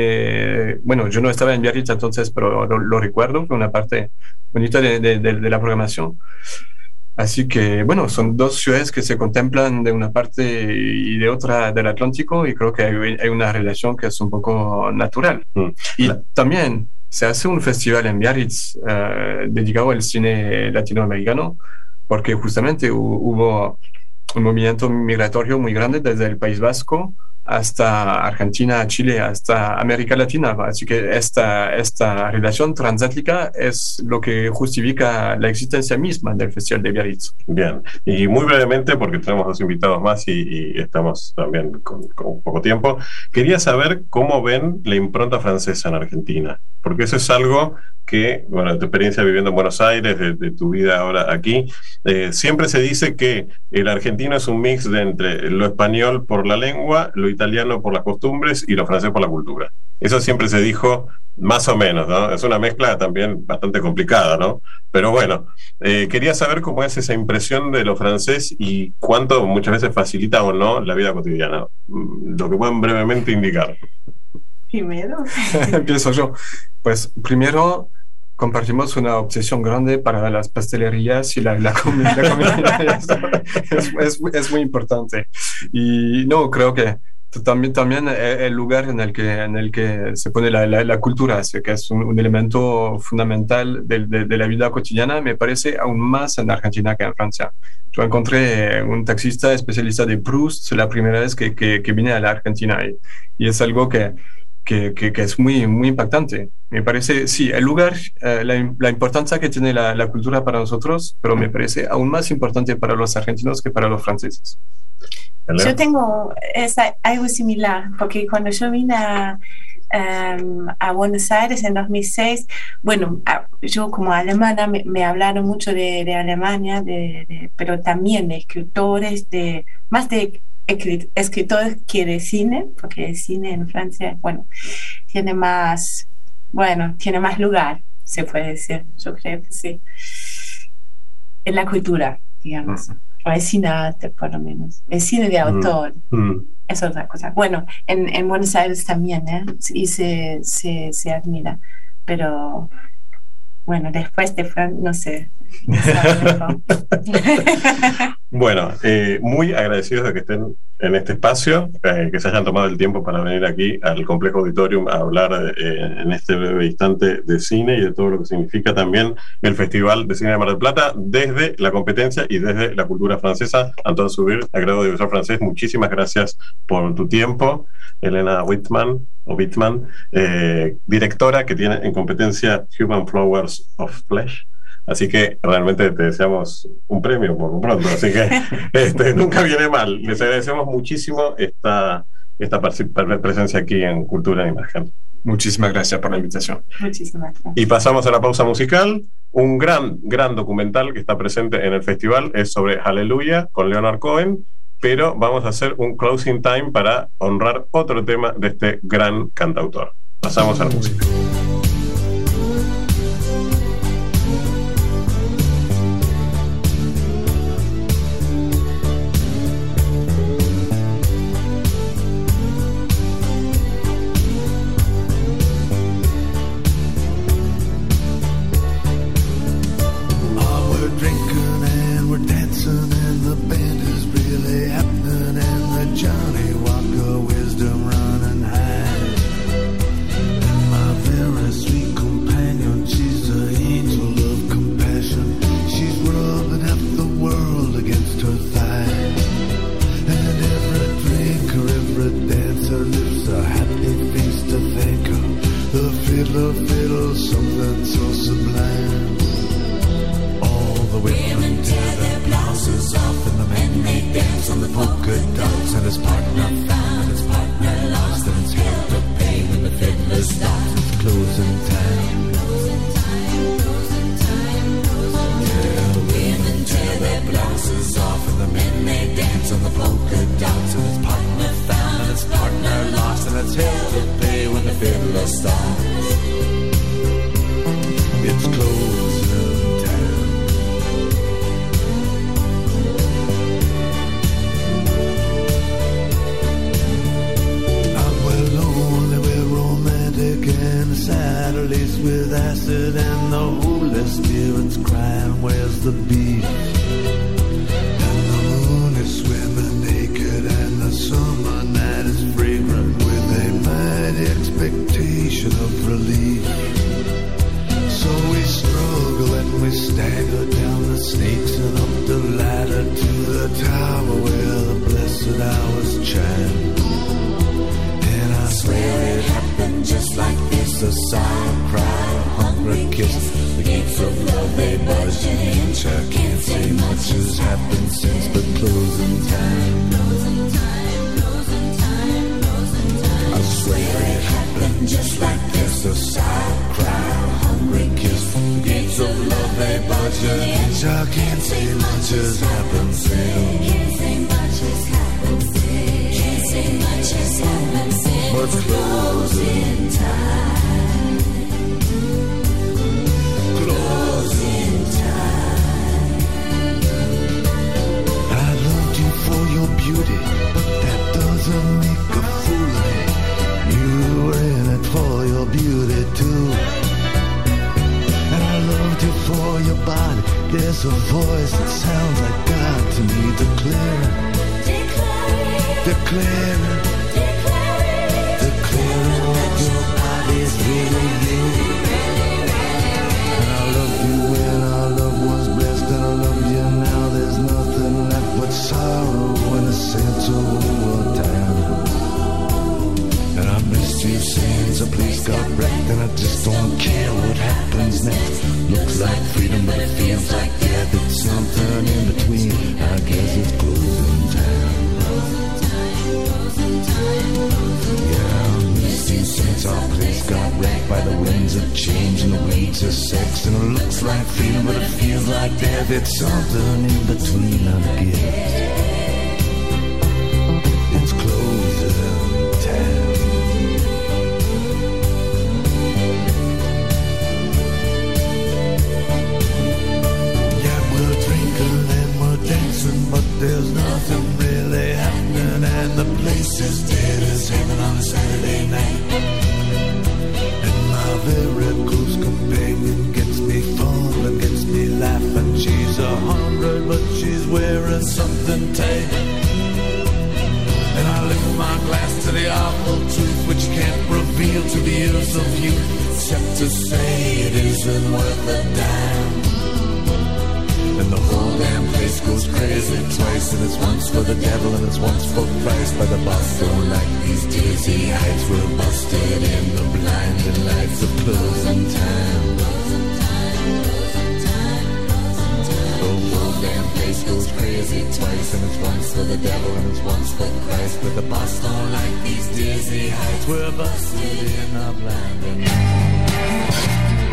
Yo no estaba en Biarritz entonces, pero lo recuerdo, fue una parte bonita de la programación. Así que, son dos ciudades que se contemplan de una parte y de otra del Atlántico, y creo que hay una relación que es un poco natural. Y también se hace un festival en Biarritz dedicado al cine latinoamericano, porque justamente hubo un movimiento migratorio muy grande desde el País Vasco hasta Argentina, Chile, hasta América Latina. Así que esta relación transatlántica es lo que justifica la existencia misma del Festival de Biarritz. Bien, y muy brevemente, porque tenemos dos invitados más y estamos también con poco tiempo, quería saber cómo ven la impronta francesa en Argentina, porque eso es algo que, tu experiencia viviendo en Buenos Aires, de tu vida ahora aquí, siempre se dice que el argentino es un mix de entre lo español por la lengua, lo italiano por las costumbres y lo francés por la cultura. Eso siempre se dijo más o menos, ¿no? Es una mezcla también bastante complicada, ¿no? Pero quería saber cómo es esa impresión de lo francés y cuánto muchas veces facilita o no la vida cotidiana. Lo que pueden brevemente indicar. Primero. Empiezo yo. Pues primero, compartimos una obsesión grande para las pastelerías y la comida. Es muy importante. Y no, creo que también el lugar en el que se pone la cultura, que es un elemento fundamental de la vida cotidiana, me parece aún más en Argentina que en Francia. Yo encontré un taxista especialista de Proust la primera vez que vine a la Argentina, y es algo que es muy impactante. Me parece, sí, el lugar, la importancia que tiene la cultura para nosotros, pero me parece aún más importante para los argentinos que para los franceses. Yo tengo algo similar, porque cuando yo vine a Buenos Aires en 2006, yo como alemana me hablaron mucho de Alemania, pero también de escritores, más de escritores que de cine, porque el cine en Francia, tiene más lugar, se puede decir, yo creo que sí, en la cultura, digamos, o el cine arte, por lo menos, el cine de autor, es otra cosa. En Buenos Aires también, y se admira, pero después de Francia, no sé. Muy agradecidos de que estén en este espacio, que se hayan tomado el tiempo para venir aquí al Complejo Auditorium a hablar en este breve instante de cine y de todo lo que significa también el Festival de Cine de Mar del Plata desde la competencia y desde la cultura francesa. Antoine Subir, al grado de audiovisual francés, muchísimas gracias por tu tiempo. Elena Wittmann, directora que tiene en competencia Human Flowers of Flesh. Así que realmente te deseamos un premio por pronto, así que nunca viene mal. Les agradecemos muchísimo esta presencia aquí en Cultura en Imagen. Muchísimas gracias por la invitación. Muchísimas gracias. Y pasamos a la pausa musical. Un gran documental que está presente en el festival es sobre Hallelujah con Leonard Cohen, pero vamos a hacer un closing time para honrar otro tema de este gran cantautor. Pasamos a la música. the fiddle, something so sublime. All the women tear their blouses off, and the men they dance on the polka dots, and his partner found and his partner lost, and it's hell to pay when the fiddler stops. It's closing time. Their blouses off, and the men they dance on the polka dots, and his partner found and his partner lost, and it's hell to pay when the fiddler stops. It's closing time. We're lonely, we're romantic, and sad, laced with acid, and the Holy Spirit's crying, where's the beef? Swimming naked, and the summer night is fragrant with a mighty expectation of relief. So we struggle and we stagger down the snakes and up the ladder to the tower where the blessed hours chime. And I swear it happened just like this: a sigh, a cry, a hungry kiss. The gates of love, they budge an inch. I can't say much has happened since the closing time. I swear it happened just like this: a sigh, a cry, a hungry kiss. The gates of love, they budge an inch. I can't say much has happened since. Can't say much has happened since. Can't say much has happened since. But closing time. Closing time. I loved you for your beauty, but that doesn't make a fool of me. You were in it for your beauty too. And I loved you for your body. There's a voice that sounds like God to me, declaring, declaring, declaring that your body is really you. And I loved you when our love was blessed, and I love you now. There's nothing left but sorrow and a sense of overtime. And I missed you since a place got wrecked, and I just don't care what happens next. Looks like freedom, but it feels like death. It's something in between. I guess it's closing time. Yeah, I missed you since our place got wrecked by the winds of change and the weeds of sex. And it looks like freedom, but it feels like death. It's something in between, I guess. It's closing time. Yeah, we're drinking and we're dancing, but there's nothing really happening, and the place is dead as heaven on a Saturday night. And my very close companion gets me fun and gets me laughing. She's 100, but she's wearing something tight. And I lift my glass to the awful truth, which can't reveal to the ears of youth, except to say it isn't worth a dime. And the whole damn place goes crazy twice, and it's once for the devil and it's once for Christ. By the boss don't like these dizzy heights. We're busted in the blinding lights of closing time. The whole damn place goes crazy twice, and it's once for the devil and it's once for Christ. But the boss don't like these dizzy heights. We're busted in the blinding lights.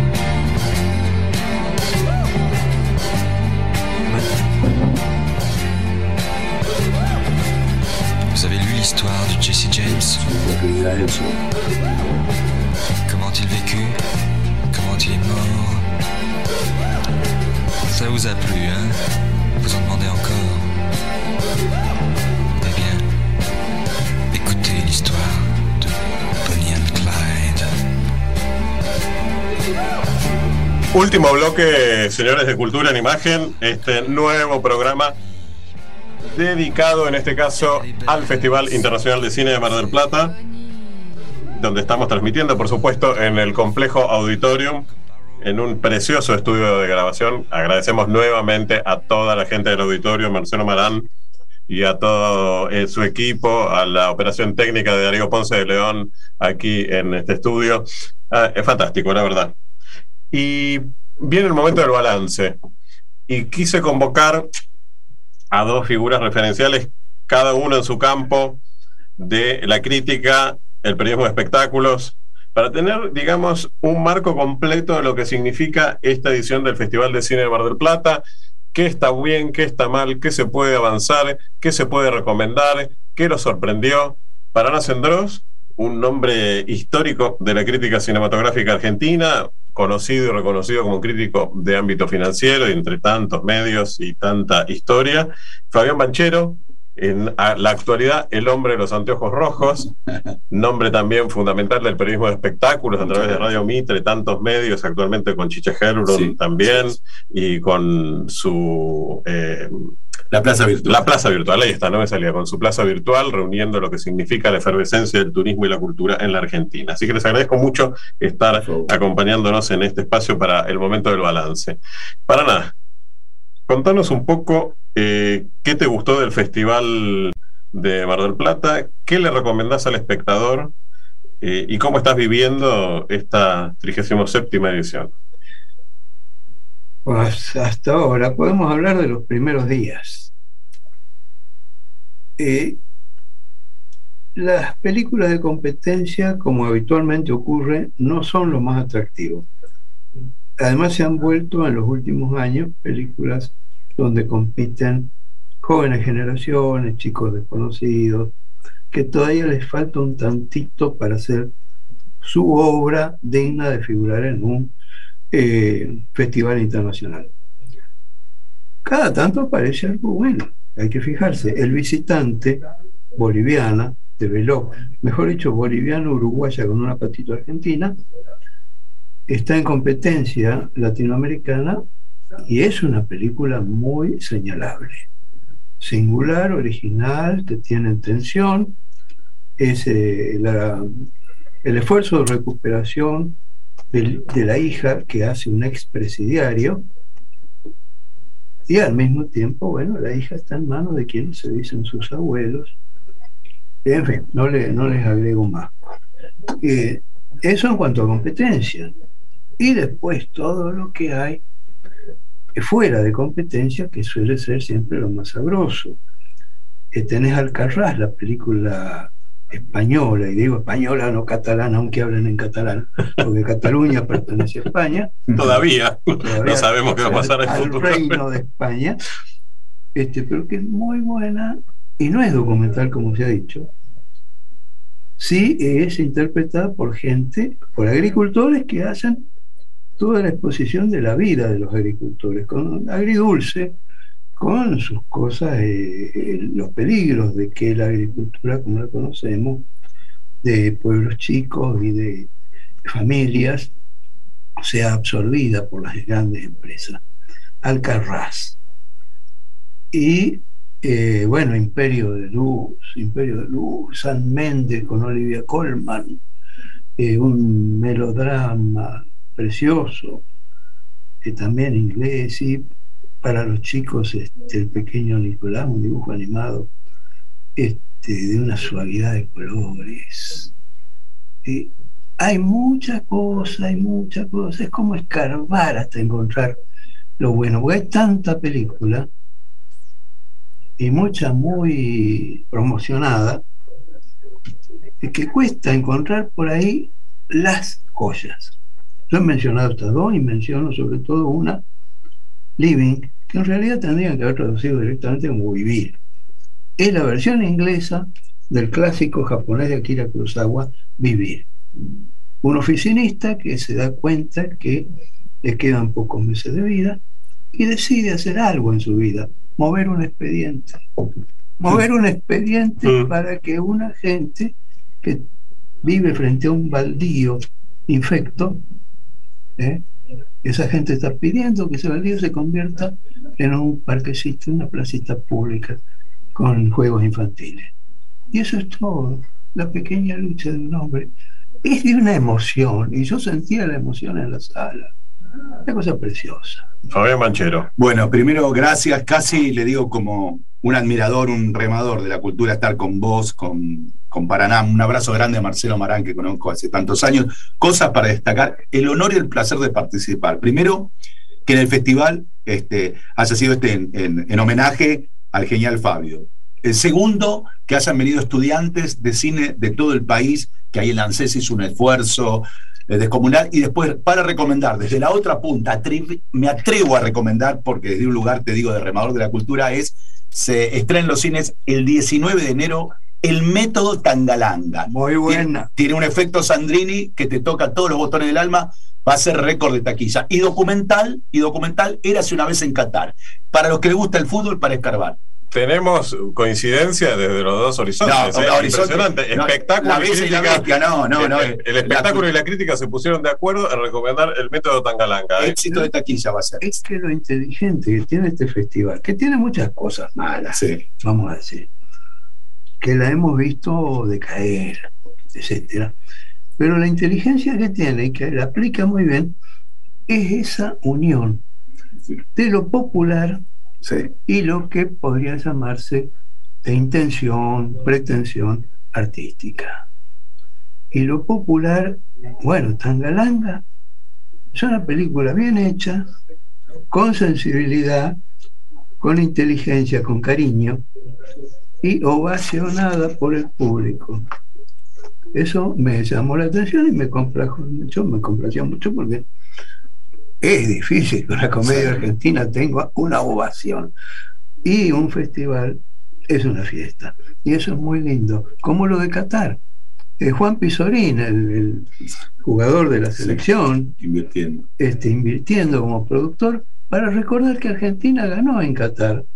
Vous avez lu l'histoire de Jesse James? Comment il vécut? Comment il est mort? Ça vous a plu, hein? Vous en demandez encore? Eh bien, écoutez l'histoire de Bonnie and Clyde. Último bloque, señores de Cultura en Imagen, este nuevo programa dedicado en este caso al Festival Internacional de Cine de Mar del Plata, donde estamos transmitiendo, por supuesto, en el Complejo Auditorium, en un precioso estudio de grabación. Agradecemos nuevamente a toda la gente del auditorio, Marcelo Marán, y a todo su equipo, a la operación técnica de Darío Ponce de León aquí en este estudio. Es fantástico, la verdad. Y viene el momento del balance. Y quise convocar a dos figuras referenciales, cada uno en su campo, de la crítica, el periodismo de espectáculos, para tener, digamos, un marco completo de lo que significa esta edición del Festival de Cine de Mar del Plata, qué está bien, qué está mal, qué se puede avanzar, qué se puede recomendar, qué lo sorprendió. Paraná Sendros, un nombre histórico de la crítica cinematográfica argentina, conocido y reconocido como crítico de ámbito financiero, y entre tantos medios y tanta historia. Fabián Banchero, en la actualidad el hombre de los anteojos rojos, nombre también fundamental del periodismo de espectáculos a través de Radio Mitre, tantos medios, actualmente con Chiche Helbron también, y con su la plaza virtual. La plaza virtual, ahí está, no me salía, con su plaza virtual, reuniendo lo que significa la efervescencia del turismo y la cultura en la Argentina. Así que les agradezco mucho estar acompañándonos en este espacio para el momento del balance. Paraná, contanos un poco qué te gustó del Festival de Mar del Plata, qué le recomendás al espectador y cómo estás viviendo esta 37ª edición. Pues hasta ahora podemos hablar de los primeros días. Las películas de competencia, como habitualmente ocurre, no son lo más atractivo. Además, se han vuelto en los últimos años películas donde compiten jóvenes generaciones, chicos desconocidos, que todavía les falta un tantito para hacer su obra digna de figurar en un festival internacional. Cada tanto aparece algo bueno, hay que fijarse. El Visitante, boliviana, de Beló, mejor dicho, boliviano-uruguaya con una patita argentina, está en competencia latinoamericana y es una película muy señalable, singular, original, que tiene en tensión. Es el esfuerzo de recuperación de la hija que hace un expresidiario, y al mismo tiempo, bueno, la hija está en manos de quienes se dicen sus abuelos. En fin, no les agrego más. Eso en cuanto a competencia. Y después todo lo que hay fuera de competencia, que suele ser siempre lo más sabroso. Tenés Alcarrás, la película española, y digo española, no catalana, aunque hablen en catalán, porque Cataluña pertenece a España. Todavía no sabemos qué va a pasar en el futuro. Al reino de España, pero que es muy buena, y no es documental como se ha dicho. Sí es interpretada por agricultores que hacen toda la exposición de la vida de los agricultores, con agridulce, con sus cosas, los peligros de que la agricultura, como la conocemos, de pueblos chicos y de familias, sea absorbida por las grandes empresas. Alcarrás. Y bueno, Imperio de Luz, San Méndez con Olivia Colman, un melodrama precioso, también inglés, y para los chicos el pequeño Nicolás, un dibujo animado de una suavidad de colores. Hay mucha cosa, es como escarbar hasta encontrar lo bueno, porque hay tanta película y mucha muy promocionada que cuesta encontrar por ahí las joyas. Yo he mencionado estas dos y menciono sobre todo una, Living, que en realidad tendrían que haber traducido directamente como Vivir. Es la versión inglesa del clásico japonés de Akira Kurosawa, Vivir. Un oficinista que se da cuenta que le quedan pocos meses de vida y decide hacer algo en su vida, mover un expediente para que una gente que vive frente a un baldío infecto, esa gente está pidiendo que ese baldío se convierta en un parquecito, una placita pública con juegos infantiles. Y eso es todo, la pequeña lucha de un hombre. Es de una emoción, y yo sentía la emoción en la sala. Una cosa preciosa. Fabián Banchero. Bueno, primero, gracias. Casi le digo como un admirador, un remador de la cultura estar con vos, con Paraná. Un abrazo grande a Marcelo Marán, que conozco hace tantos años. Cosas para destacar. El honor y el placer de participar. Primero, que en el festival haya sido en homenaje al genial Fabio. El segundo, que hayan venido estudiantes de cine de todo el país, que ahí el ANSES hizo un esfuerzo descomunal. Y después, para recomendar, desde la otra punta, me atrevo a recomendar, porque desde un lugar, te digo, de remador de la cultura, se estrena en los cines el 19 de enero El Método Tangalanga. Muy buena. Tiene un efecto Sandrini que te toca todos los botones del alma, va a ser récord de taquilla. Y documental, Érase una vez en Qatar. Para los que les gusta el fútbol, para escarbar. Tenemos coincidencia desde los dos horizontes. Impresionante. Espectáculo y crítica. El espectáculo y la crítica se pusieron de acuerdo en recomendar El Método Tangalanga. Éxito de taquilla va a ser. Es que lo inteligente que tiene este festival, que tiene muchas cosas malas, vamos a decir, que la hemos visto decaer, etcétera. Pero la inteligencia que tiene y que la aplica muy bien es esa unión de lo popular y lo que podría llamarse de intención, pretensión artística. Y lo popular, bueno, Tangalanga es una película bien hecha, con sensibilidad, con inteligencia, con cariño, y ovacionada por el público. Eso me llamó la atención y me complació mucho porque es difícil que una comedia argentina tenga una ovación. Y un festival es una fiesta. Y eso es muy lindo. Como lo de Qatar. Juan Pizorín, el jugador de la selección, invirtiendo como productor, para recordar que Argentina ganó en Qatar.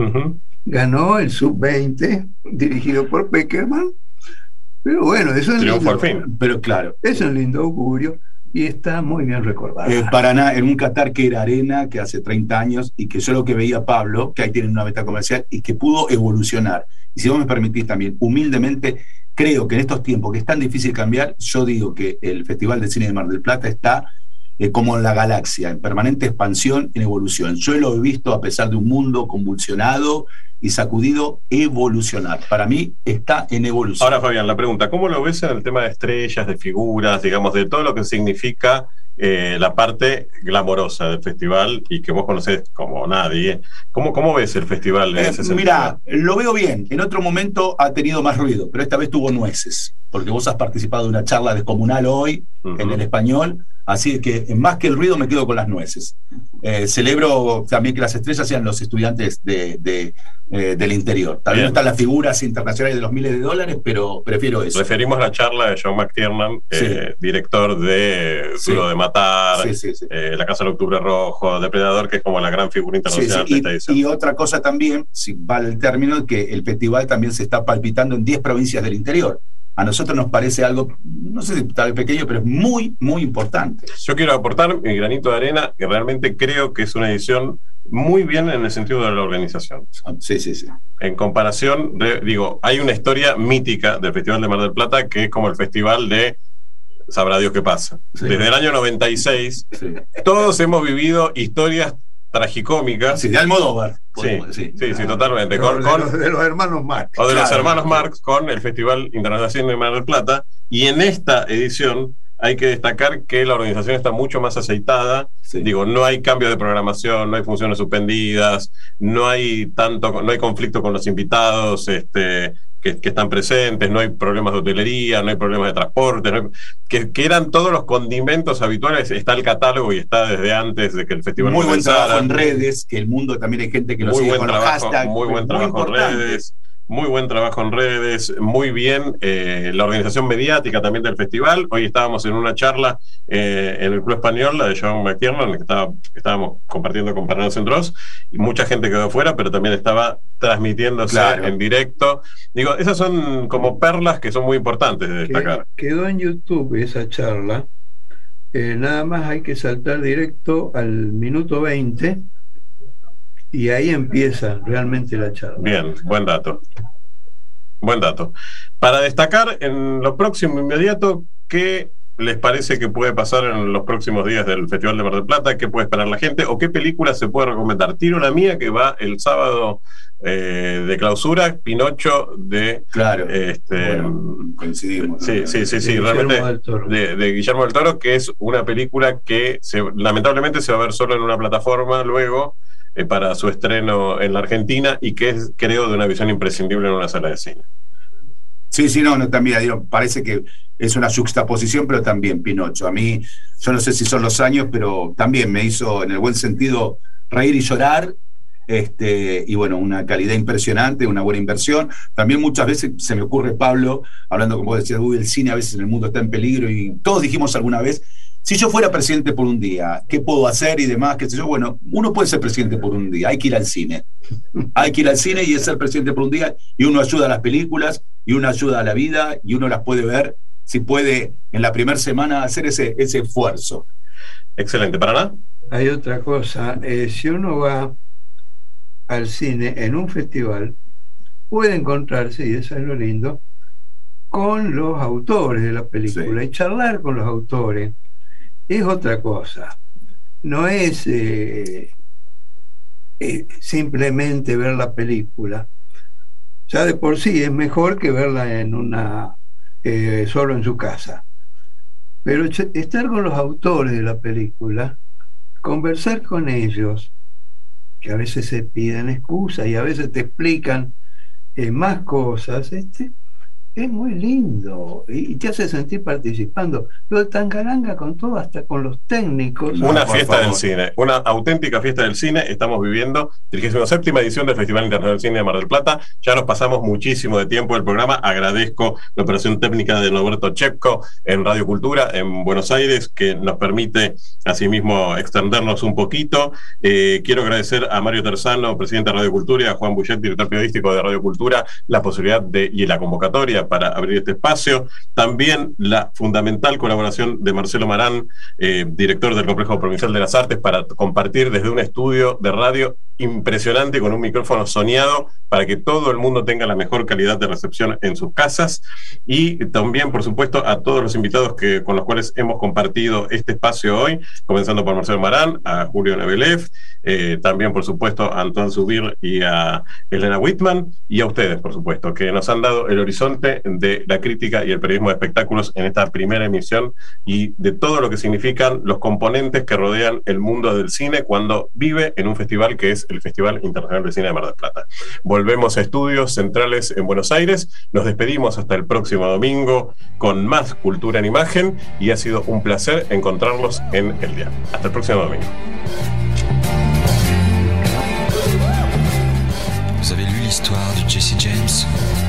Ganó el Sub-20, dirigido por Peckerman. Pero bueno, eso es lindo. Al fin. Pero claro. Es un lindo augurio y está muy bien recordado. Paraná, en un Qatar que era arena, que hace 30 años, y que yo lo que veía Pablo, que ahí tienen una beta comercial, y que pudo evolucionar. Y si vos me permitís también, humildemente, creo que en estos tiempos que es tan difícil cambiar, yo digo que el Festival de Cine de Mar del Plata está como en la galaxia, en permanente expansión, en evolución. Yo lo he visto, a pesar de un mundo convulsionado y sacudido, evolucionar. Para mí está en evolución. Ahora, Fabián, la pregunta, ¿cómo lo ves en el tema de estrellas, de figuras, digamos, de todo lo que significa la parte glamorosa del festival y que vos conocés como nadie? ¿Cómo ves el festival en ese sentido? Mira, lo veo bien. En otro momento ha tenido más ruido, pero esta vez tuvo nueces, porque vos has participado de una charla descomunal hoy en el Español. Así que más que el ruido me quedo con las nueces. Celebro también que las estrellas sean los estudiantes del interior. Tal vez no están las figuras internacionales de los miles de dólares, pero prefiero eso. Referimos la charla de John McTiernan, director de Duro de Matar, La Casa del Octubre Rojo, Depredador, que es como la gran figura internacional de esta edición. Y otra cosa también, si vale el término, que el festival también se está palpitando en 10 provincias del interior. A nosotros nos parece algo, no sé si tal vez pequeño, pero es muy, muy importante. Yo quiero aportar mi granito de arena, que realmente creo que es una edición muy bien en el sentido de la organización. En comparación, hay una historia mítica del Festival de Mar del Plata, que es como el festival de sabrá Dios qué pasa. Desde el año 96, todos hemos vivido historias tragicómicas. De Almodóvar. Sí, totalmente. De los hermanos Marx. O de los hermanos Marx con el Festival Internacional de Cine de Mar del Plata. Y en esta edición hay que destacar que la organización está mucho más aceitada. No hay cambio de programación, no hay funciones suspendidas, no hay conflicto con los invitados que están presentes, no hay problemas de hotelería, no hay problemas de transporte, que eran todos los condimentos habituales. Está el catálogo y está desde antes de que el festival muy comenzara. Buen trabajo en redes, que el mundo también hay gente que lo sigue con los hashtags. Muy buen trabajo en redes. Muy buen trabajo en redes, muy bien la organización mediática también del festival. Hoy estábamos en una charla en el Club Español, la de John McTiernan, que estábamos compartiendo con Paraná Centros, y mucha gente quedó fuera, pero también estaba transmitiéndose en directo. Esas son como perlas que son muy importantes de destacar. Quedó en YouTube esa charla, nada más hay que saltar directo al minuto 20 y ahí empieza realmente la charla. Bien, buen dato. Para destacar en lo próximo inmediato, ¿qué les parece que puede pasar en los próximos días del Festival de Mar del Plata? ¿Qué puede esperar la gente? ¿O qué película se puede recomendar? Tiro la mía, que va el sábado de clausura, Pinocho de... Claro, bueno, coincidimos. Sí, realmente de Guillermo del Toro, que es una película que lamentablemente se va a ver solo en una plataforma luego para su estreno en la Argentina, y que es, creo, de una visión imprescindible en una sala de cine. Sí, no, también digo, parece que es una juxtaposición, pero también Pinocho. A mí, yo no sé si son los años, pero también me hizo, en el buen sentido, reír y llorar. Y bueno, una calidad impresionante, una buena inversión. También muchas veces se me ocurre, Pablo, hablando como vos decías, el cine a veces en el mundo está en peligro, y todos dijimos alguna vez, si yo fuera presidente por un día, ¿qué puedo hacer y demás? ¿Qué sé yo? Bueno, uno puede ser presidente por un día, hay que ir al cine. Hay que ir al cine y es ser presidente por un día, y uno ayuda a las películas, y uno ayuda a la vida, y uno las puede ver, si puede, en la primera semana hacer ese esfuerzo. Excelente. ¿Paraná? Hay otra cosa, si uno va al cine en un festival, puede encontrarse, y eso es lo lindo, con los autores de la película, y charlar con los autores es otra cosa. No es simplemente ver la película. Ya de por sí es mejor que verla en solo en su casa. Pero estar con los autores de la película, conversar con ellos, que a veces se piden excusas y a veces te explican más cosas, es muy lindo y te hace sentir participando. Lo de Tangaranga con todo, hasta con los técnicos. Una fiesta del cine, una auténtica fiesta del cine. Estamos viviendo 37ª edición del Festival Internacional de Cine de Mar del Plata. Ya nos pasamos muchísimo de tiempo del programa. Agradezco la operación técnica de Norberto Chepco en Radio Cultura en Buenos Aires, que nos permite asimismo extendernos un poquito. Quiero agradecer a Mario Terzano, presidente de Radio Cultura, y a Juan Bullet, director periodístico de Radio Cultura, la posibilidad y la convocatoria para abrir este espacio. También la fundamental colaboración de Marcelo Marán, director del Complejo Provincial de las Artes, para compartir desde un estudio de radio impresionante con un micrófono soñado para que todo el mundo tenga la mejor calidad de recepción en sus casas. Y también, por supuesto, a todos los invitados con los cuales hemos compartido este espacio hoy, comenzando por Marcelo Marán, a Julio Nebelev, también, por supuesto, a Antoine Subir y a Elena Whitman, y a ustedes, por supuesto, que nos han dado el horizonte de la crítica y el periodismo de espectáculos en esta primera emisión, y de todo lo que significan los componentes que rodean el mundo del cine cuando vive en un festival que es el Festival Internacional de Cine de Mar del Plata. Volvemos a estudios centrales en Buenos Aires. Nos despedimos hasta el próximo domingo con más Cultura en Imagen, y ha sido un placer encontrarlos en el día. Hasta el próximo domingo. Vous avez lu l'histoire de Jesse James?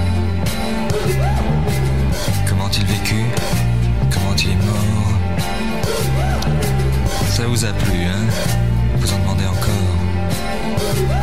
Comment il vécut? Comment il est mort? Ça vous a plu, hein? Vous en demandez encore?